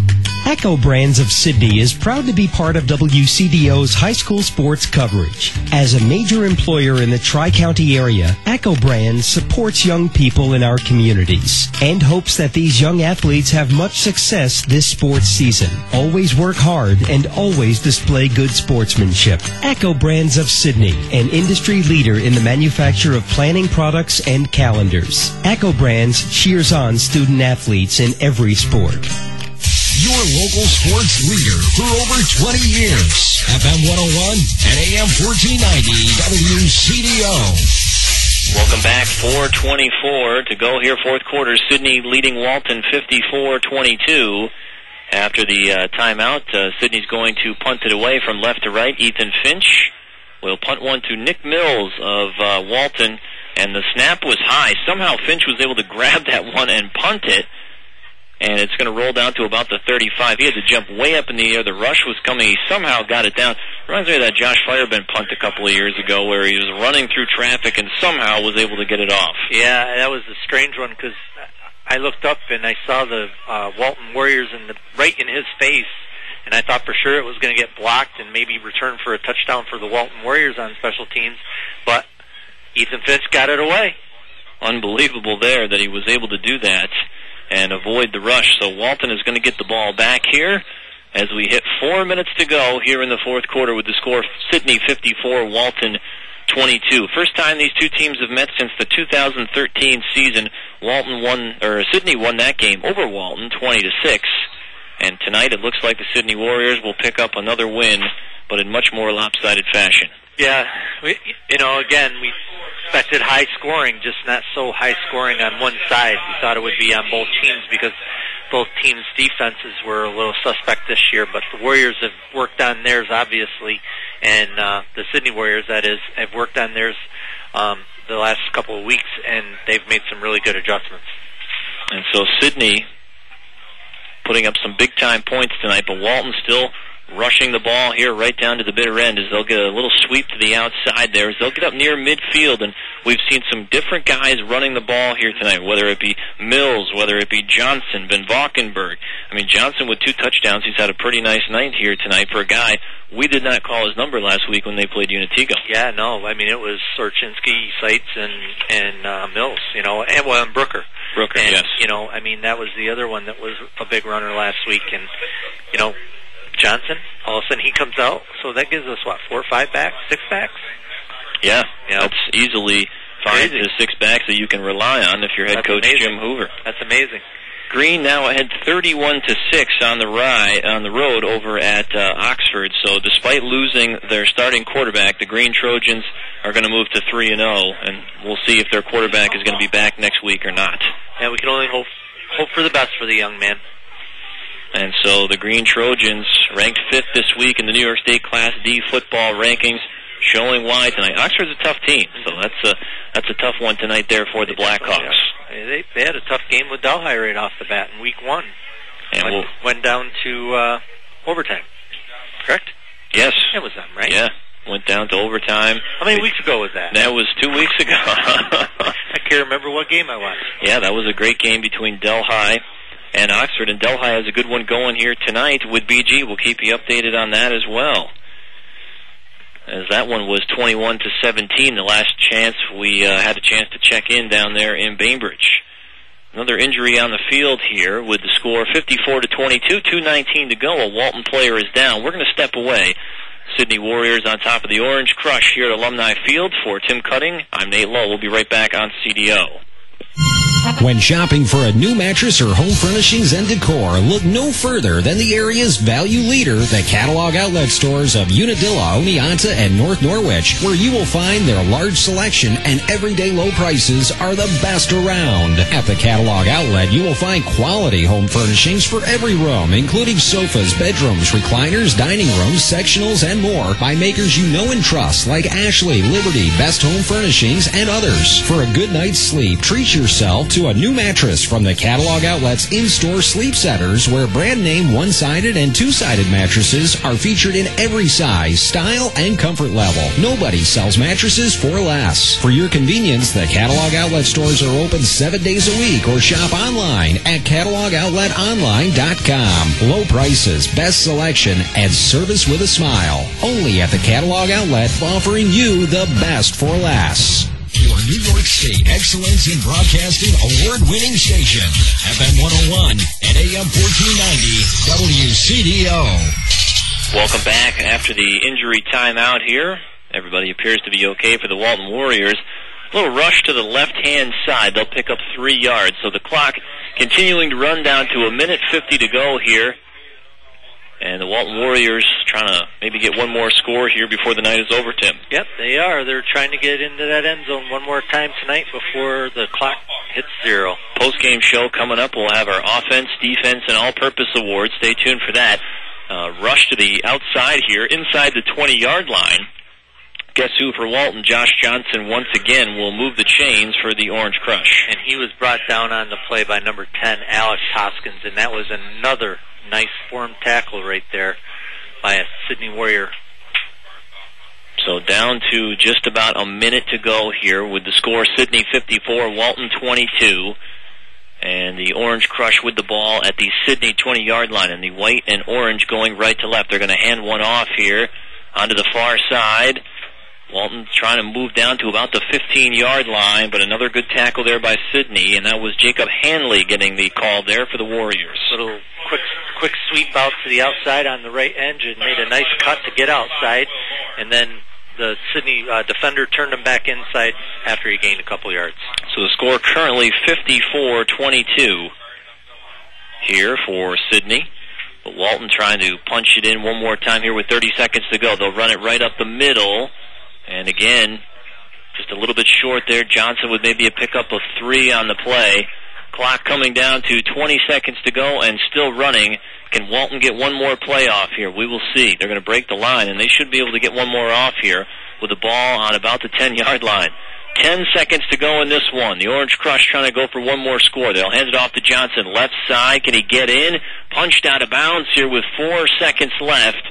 Echo Brands of Sidney is proud to be part of W C D O's high school sports coverage. As a major employer in the Tri-County area, Echo Brands supports young people in our communities and hopes that these young athletes have much success this sports season. Always work hard and always display good sportsmanship. Echo Brands of Sidney, an industry leader in the manufacture of planning products and calendars. Echo Brands cheers on student athletes in every sport. Your local sports leader for over twenty years. F M one oh one and A M fourteen ninety W C D O. Welcome back. four twenty-four to go here, fourth quarter. Sidney leading Walton fifty-four twenty-two. After the uh, timeout, uh, Sidney's going to punt it away from left to right. Ethan Finch will punt one to Nick Mills of uh, Walton, and the snap was high. Somehow Finch was able to grab that one and punt it. And it's going to roll down to about the thirty-five. He had to jump way up in the air. The rush was coming. He somehow got it down. Reminds me of that Josh Fireman punt a couple of years ago where he was running through traffic and somehow was able to get it off. Yeah, that was a strange one because I looked up and I saw the uh, Walton Warriors in the, right in his face, and I thought for sure it was going to get blocked and maybe return for a touchdown for the Walton Warriors on special teams. But Ethan Finch got it away. Unbelievable there that he was able to do that and avoid the rush. So Walton is going to get the ball back here as we hit four minutes to go here in the fourth quarter with the score Sidney fifty-four, Walton twenty-two. First time these two teams have met since the two thousand thirteen season. Walton won, or Sidney won that game over Walton twenty to six. And tonight it looks like the Sidney Warriors will pick up another win, but in much more lopsided fashion. Yeah, we, you know, again, we expected high scoring, just not so high scoring on one side. We thought it would be on both teams because both teams' defenses were a little suspect this year, but the Warriors have worked on theirs, obviously, and uh, the Sidney Warriors, that is, have worked on theirs um, the last couple of weeks, and they've made some really good adjustments. And so Sidney putting up some big-time points tonight, but Walton still rushing the ball here right down to the bitter end as they'll get a little sweep to the outside there as they'll get up near midfield, and we've seen some different guys running the ball here tonight, whether it be Mills, whether it be Johnson, Van Valkenburg. I mean, Johnson with two touchdowns, he's had a pretty nice night here tonight for a guy. We did not call his number last week when they played Unatico. Yeah, no, I mean, it was Sorchinsky, Seitz, and, and uh, Mills, you know, and, well, and Brooker. Brooker, and, yes. You know, I mean, that was the other one that was a big runner last week, and, you know, Johnson, all of a sudden he comes out, so that gives us, what, four or five backs, six backs? Yeah, yeah, that's easily five to six backs that you can rely on if you're head That's coach amazing. Jim Hoover. That's amazing. Green now ahead thirty-one to six on the ride, on the road over at uh, Oxford. So despite losing their starting quarterback, the Green Trojans are going to move to three and oh, and we'll see if their quarterback is going to be back next week or not. Yeah, we can only hope hope for the best for the young man. And so the Green Trojans ranked fifth this week in the New York State Class D football rankings, showing why tonight. Oxford's a tough team, so that's a that's a tough one tonight there for the Blackhawks. They they had a tough game with Delhi right off the bat in week one. And went, we'll, went down to uh, overtime. Correct? yes, It was them, right? yeah, went down to overtime. How many weeks ago was that? That was two weeks ago. I can't remember what game I watched. Yeah, that was a great game between Delhi and Oxford, and Delhi has a good one going here tonight with B G. We'll keep you updated on that as well, as that one was twenty-one to seventeen, the last chance we uh, had a chance to check in down there in Bainbridge. Another injury on the field here with the score fifty-four to twenty-two, two nineteen to go. A Walton player is down. We're going to step away. Sydney Warriors on top of the Orange Crush here at Alumni Field. For Tim Cutting, I'm Nate Lowe. We'll be right back on C D O. When shopping for a new mattress or home furnishings and decor, look no further than the area's value leader, the catalog outlet stores of Unadilla, Oneonta, and North Norwich, where you will find their large selection and everyday low prices are the best around. At the catalog outlet, you will find quality home furnishings for every room, including sofas, bedrooms, recliners, dining rooms, sectionals, and more by makers you know and trust like Ashley, Liberty, Best Home Furnishings, and others. For a good night's sleep, treat yourself to a new mattress from the Catalog Outlet's in-store sleep centers, where brand name one-sided and two-sided mattresses are featured in every size, style, and comfort level. Nobody sells mattresses for less. For your convenience, the Catalog Outlet stores are open seven days a week, or shop online at catalog outlet online dot com. Low prices, best selection, and service with a smile. Only at the Catalog Outlet, offering you the best for less. Your New York State Excellence in Broadcasting award-winning station, F M one oh one and A M fourteen ninety, W C D O. Welcome back after the injury timeout here. Everybody appears to be okay for the Walton Warriors. A little rush to the left-hand side. They'll pick up three yards. So the clock continuing to run down to a minute fifty to go here. And the Walton Warriors trying to maybe get one more score here before the night is over, Tim. Yep, they are. They're trying to get into that end zone one more time tonight before the clock hits zero. Post-game show coming up. We'll have our offense, defense, and all-purpose awards. Stay tuned for that. Uh, rush to the outside here, inside the twenty-yard line. Guess who for Walton? Josh Johnson once again will move the chains for the Orange Crush. And he was brought down on the play by number ten, Alex Hoskins, and that was another nice form tackle right there by a Sydney Warrior. So down to just about a minute to go here with the score Sydney fifty-four, Walton twenty-two. And the Orange Crush with the ball at the Sydney twenty-yard line, and the white and orange going right to left. They're going to hand one off here onto the far side. Walton trying to move down to about the fifteen-yard line, but another good tackle there by Sydney, and that was Jacob Hanley getting the call there for the Warriors. Little quick quick sweep out to the outside on the right edge and made a nice cut to get outside, and then the Sydney uh, defender turned him back inside after he gained a couple yards. So the score currently fifty-four twenty-two here for Sydney. But Walton trying to punch it in one more time here with thirty seconds to go. They'll run it right up the middle. And again, just a little bit short there. Johnson with maybe a pickup of three on the play. Clock coming down to twenty seconds to go and still running. Can Walton get one more play off here? We will see. They're going to break the line, and they should be able to get one more off here with the ball on about the ten-yard line. Ten seconds to go in this one. The Orange Crush trying to go for one more score. They'll hand it off to Johnson. Left side. Can he get in? Punched out of bounds here with four seconds left.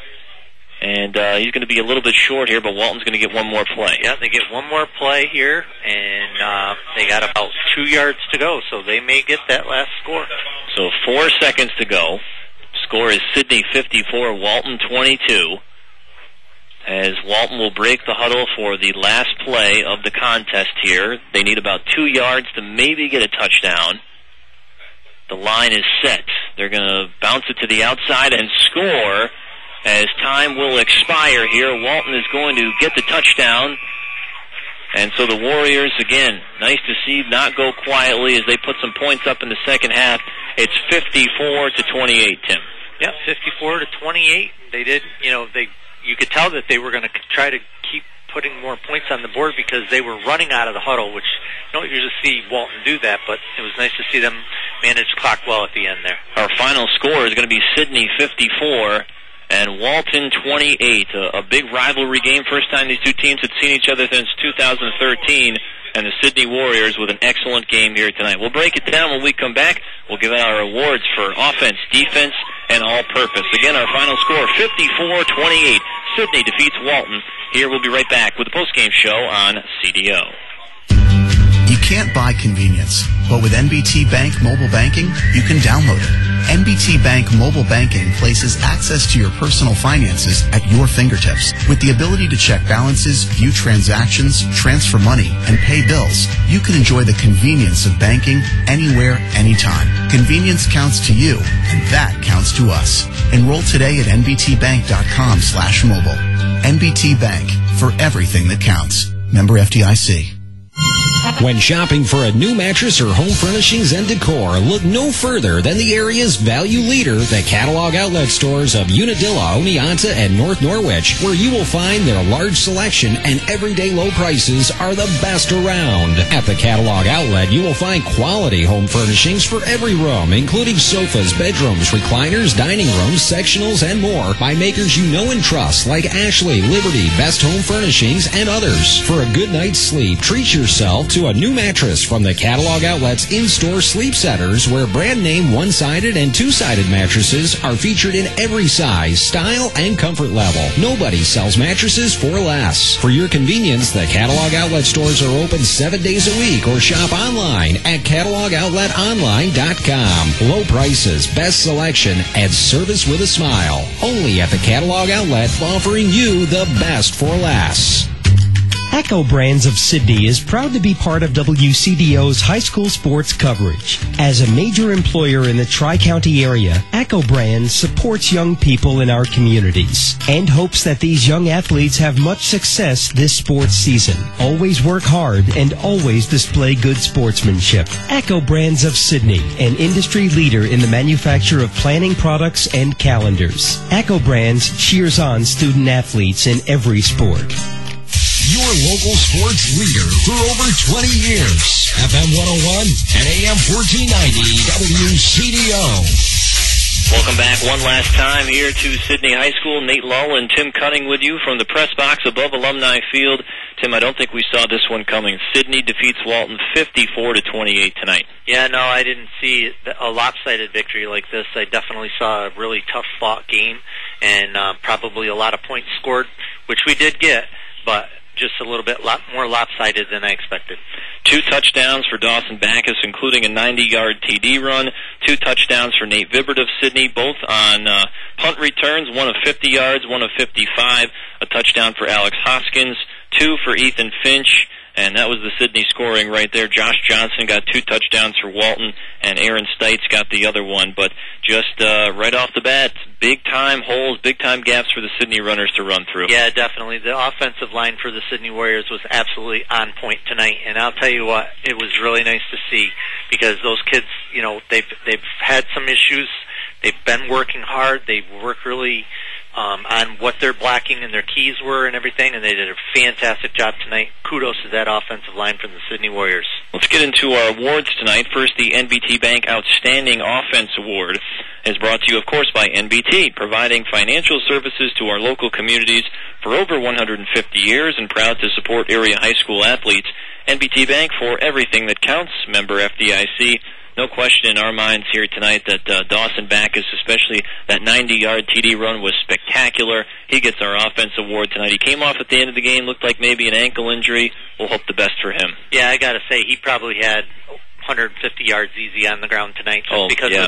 And uh, he's going to be a little bit short here, but Walton's going to get one more play. Yeah, they get one more play here, and uh, they got about two yards to go, so they may get that last score. So four seconds to go. Score is Sydney fifty-four, Walton twenty-two. As Walton will break the huddle for the last play of the contest here. They need about two yards to maybe get a touchdown. The line is set. They're going to bounce it to the outside and score. As time will expire here, Walton is going to get the touchdown And so the Warriors, again, nice to see not go quietly as they put some points up in the second half. It's fifty-four to twenty-eight, Tim. Yeah, fifty-four to twenty-eight. They did, you know, they you could tell that they were going to try to keep putting more points on the board because they were running out of the huddle, which you don't usually see Walton do that, but it was nice to see them manage the clock well at the end there. Our final score is going to be Sidney fifty-four and Walton twenty-eight. A, a big rivalry game. First time these two teams had seen each other since two thousand thirteen, and the Sidney Warriors with an excellent game here tonight. We'll break it down when we come back. We'll give out our awards for offense, defense, and all-purpose. Again, our final score, fifty-four twenty-eight. Sidney defeats Walton. Here we'll be right back with the postgame show on C D O. You can't buy convenience, but with N B T Bank Mobile Banking, you can download it. N B T Bank Mobile Banking places access to your personal finances at your fingertips. With the ability to check balances, view transactions, transfer money, and pay bills, you can enjoy the convenience of banking anywhere, anytime. Convenience counts to you, and that counts to us. Enroll today at nbtbank.com slash mobile. N B T Bank, for everything that counts. Member F D I C. When shopping for a new mattress or home furnishings and decor, look no further than the area's value leader, the catalog outlet stores of Unadilla, Oneonta, and North Norwich, where you will find their large selection and everyday low prices are the best around. At the catalog outlet, you will find quality home furnishings for every room, including sofas, bedrooms, recliners, dining rooms, sectionals, and more by makers you know and trust like Ashley, Liberty, Best Home Furnishings, and others. For a good night's sleep, treat yourself to a new mattress from the Catalog Outlet's in-store sleep centers, where brand name one-sided and two-sided mattresses are featured in every size, style, and comfort level. Nobody sells mattresses for less. For your convenience, the Catalog Outlet stores are open seven days a week, or shop online at catalog outlet online dot com. Low prices, best selection, and service with a smile. Only at the Catalog Outlet, offering you the best for less. Echo Brands of Sydney is proud to be part of W C D O's high school sports coverage. As a major employer in the Tri-County area, Echo Brands supports young people in our communities and hopes that these young athletes have much success this sports season. Always work hard and always display good sportsmanship. Echo Brands of Sydney, an industry leader in the manufacture of planning products and calendars. Echo Brands cheers on student athletes in every sport. Your local sports leader for over twenty years. F M one oh one and A M fourteen ninety W C D O. Welcome back one last time here to Sydney High School. Nate Lull and Tim Cunning with you from the press box above Alumni Field. Tim, I don't think we saw this one coming. Sydney defeats Walton fifty-four to twenty-eight tonight. Yeah, no, I didn't see a lopsided victory like this. I definitely saw a really tough fought game and uh, probably a lot of points scored, which we did get, but just a little bit lot more lopsided than I expected. Two touchdowns for Dawson Backus, including a ninety-yard T D run. Two touchdowns for Nate Vibbert of Sydney, both on uh, punt returns, one of fifty yards, one of fifty-five. A touchdown for Alex Hoskins, two for Ethan Finch, and that was the Sydney scoring right there. Josh Johnson got two touchdowns for Walton, and Aaron Stites got the other one. But just uh, right off the bat, big-time holes, big-time gaps for the Sydney runners to run through. Yeah, definitely. The offensive line for the Sydney Warriors was absolutely on point tonight, and I'll tell you what, it was really nice to see because those kids, you know, they've they've had some issues. They've been working hard. They work really Um, on what their blocking and their keys were and everything, and they did a fantastic job tonight. Kudos to that offensive line from the Sydney Warriors. Let's get into our awards tonight. First, the N B T Bank Outstanding Offense Award is brought to you, of course, by N B T, providing financial services to our local communities for over one hundred fifty years and proud to support area high school athletes. N B T Bank, for everything that counts. Member F D I C. No question in our minds here tonight that uh, Dawson Backus, especially that ninety-yard T D run, was spectacular. He gets our offense award tonight. He came off at the end of the game, looked like maybe an ankle injury. We'll hope the best for him. Yeah, I got to say, he probably had one hundred fifty yards easy on the ground tonight just oh, because yeah. of,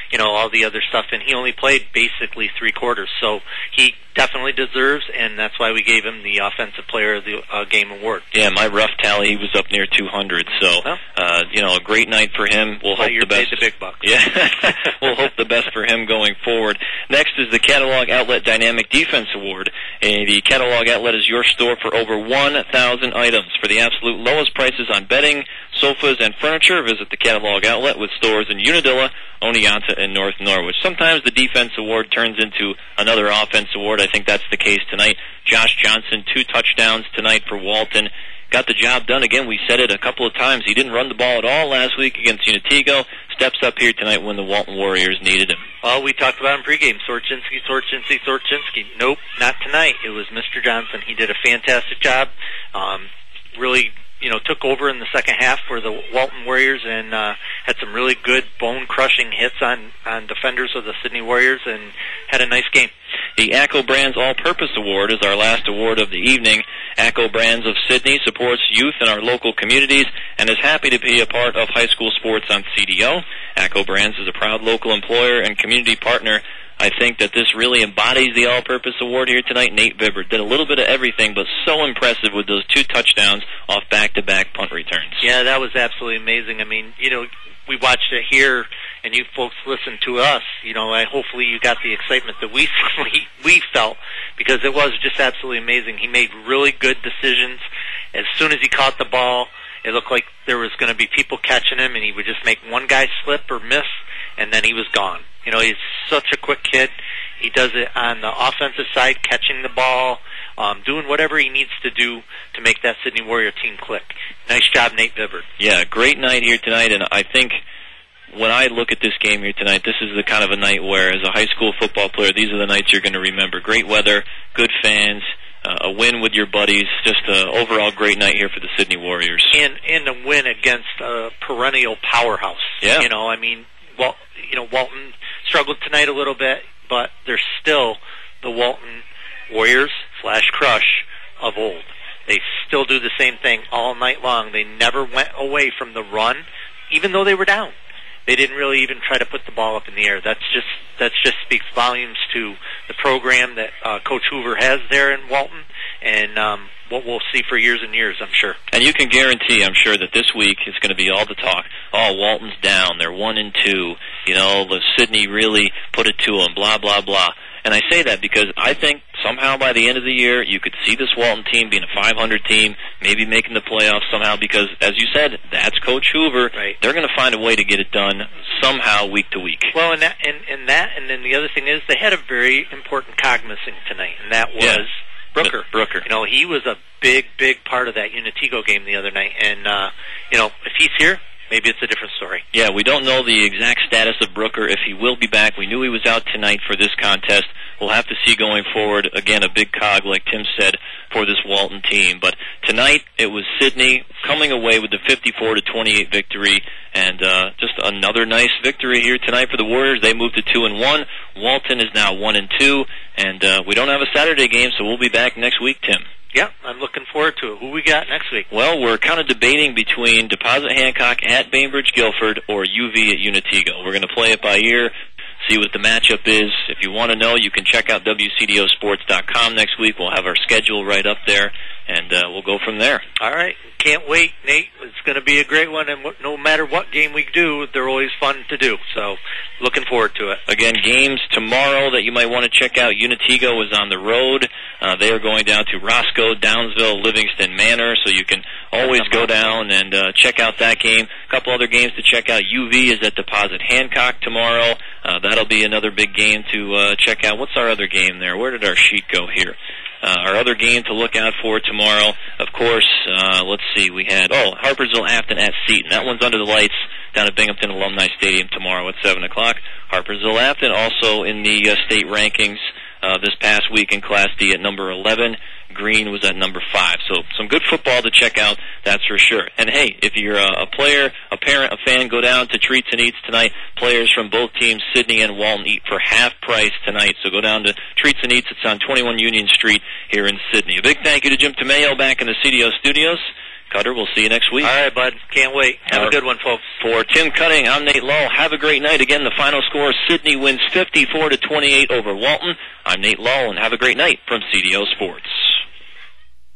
you know, all the other stuff, and he only played basically three quarters. So he definitely deserves, and that's why we gave him the Offensive Player of the uh, Game award. Yeah, my rough tally, he was up near two hundred. So, uh, you know, a great night for him. We'll hope you're the best. paid the big bucks. Yeah, we'll hope the best for him going forward. Next is the Catalog Outlet Dynamic Defense Award. And the Catalog Outlet is your store for over one thousand items. For the absolute lowest prices on bedding, sofas, and furniture, visit the Catalog Outlet with stores in Unadilla, Oneonta, and North Norwich. Sometimes the Defense Award turns into another Offense Award. I think that's the case tonight. Josh Johnson, two touchdowns tonight for Walton. Got the job done again. We said it a couple of times. He didn't run the ball at all last week against Unatigo. Steps up here tonight when the Walton Warriors needed him. Well, we talked about him pregame. Sorchinski, Sorchinski, Sorchinski. Nope, not tonight. It was Mister Johnson. He did a fantastic job. Um, really, you know, took over in the second half for the Walton Warriors and uh, had some really good bone-crushing hits on, on defenders of the Sydney Warriors and had a nice game. The ACCO Brands All-Purpose Award is our last award of the evening. ACCO Brands of Sydney supports youth in our local communities and is happy to be a part of high school sports on C D O. ACCO Brands is a proud local employer and community partner. I think that this really embodies the All-Purpose Award here tonight. Nate Vibber did a little bit of everything, but so impressive with those two touchdowns off back-to-back punt returns. Yeah, that was absolutely amazing. I mean, you know, we watched it here, and you folks listened to us. You know, I, hopefully you got the excitement that we we, we felt, because it was just absolutely amazing. He made really good decisions. As soon as he caught the ball, it looked like there was going to be people catching him, and he would just make one guy slip or miss, and then he was gone. You know, he's such a quick kid. He does it on the offensive side, catching the ball, um, doing whatever he needs to do to make that Sydney Warrior team click. Nice job, Nate Vibber. Yeah, great night here tonight, and I think when I look at this game here tonight, this is the kind of a night where, as a high school football player, these are the nights you're going to remember. Great weather, good fans, uh, a win with your buddies, just an overall great night here for the Sydney Warriors. And, and a win against a perennial powerhouse. Yeah. You know, I mean, well, you know, Walton struggled tonight a little bit, but they're still the Walton Warriors slash Crush of old. They still do the same thing all night long. They never went away from the run, even though they were down. They didn't really even try to put the ball up in the air. That's just that just speaks volumes to the program that uh, Coach Hoover has there in Walton, and um, what we'll see for years and years, I'm sure. And you can guarantee, I'm sure, that this week is going to be all the talk. Oh, Walton's down. They're one and two. You know, the Sydney really put it to them, blah, blah, blah. And I say that because I think somehow by the end of the year you could see this Walton team being a five hundred team, maybe making the playoffs somehow because, as you said, that's Coach Hoover. Right. They're going to find a way to get it done somehow week to week. Well, and that, and, and that, and then the other thing is they had a very important cog missing tonight, and that was yeah. Brooker. Brooker. You know, he was a big, big part of that Unatigo game the other night, and, uh, you know, if he's here, maybe it's a different story. Yeah, we don't know the exact status of Brooker, if he will be back. We knew he was out tonight for this contest. We'll have to see going forward. Again, a big cog, like Tim said, for this Walton team. But tonight, it was Sydney coming away with the fifty-four to twenty-eight victory, and uh, just another nice victory here tonight for the Warriors. They moved to two and one. Walton is now one and two, and uh, we don't have a Saturday game, so we'll be back next week, Tim. Yeah, I'm looking forward to it. Who we got next week? Well, we're kind of debating between Deposit Hancock at Bainbridge Guilford or U V at Unatigo. We're going to play it by ear, see what the matchup is. If you want to know, you can check out W C D O sports dot com next week. We'll have our schedule right up there, and uh, we'll go from there. All right. Can't wait, Nate. It's going to be a great one, and no matter what game we do, they're always fun to do. So looking forward to it. Again, games tomorrow that you might want to check out. Unatigo is on the road. Uh, they are going down to Roscoe, Downsville, Livingston Manor, so you can always go down and uh, check out that game. A couple other games to check out. U V is at Deposit Hancock tomorrow. Uh, that'll be another big game to uh, check out. What's our other game there? Where did our sheet go here? Uh, our other game to look out for tomorrow, of course, uh, let's see, we had, oh, Harpersville-Afton at Seton. That one's under the lights down at Binghamton Alumni Stadium tomorrow at seven o'clock. Harpersville-Afton also in the uh, state rankings uh, this past week in Class D at number eleven. Green was at number five. So some good football to check out, that's for sure. And hey, if you're a, a player, a parent, a fan, go down to Treats and Eats tonight. Players from both teams, Sydney and Walton, eat for half price tonight. So go down to Treats and Eats. It's on twenty-one Union Street here in Sydney. A big thank you to Jim Tomeo back in the C D O studios. Cutter, we'll see you next week. All right, bud. Can't wait. Have uh, a good one, folks. For Tim Cutting, I'm Nate Lull. Have a great night. Again, the final score, Sydney wins fifty-four to twenty-eight over Walton. I'm Nate Lull, and have a great night from C D O Sports.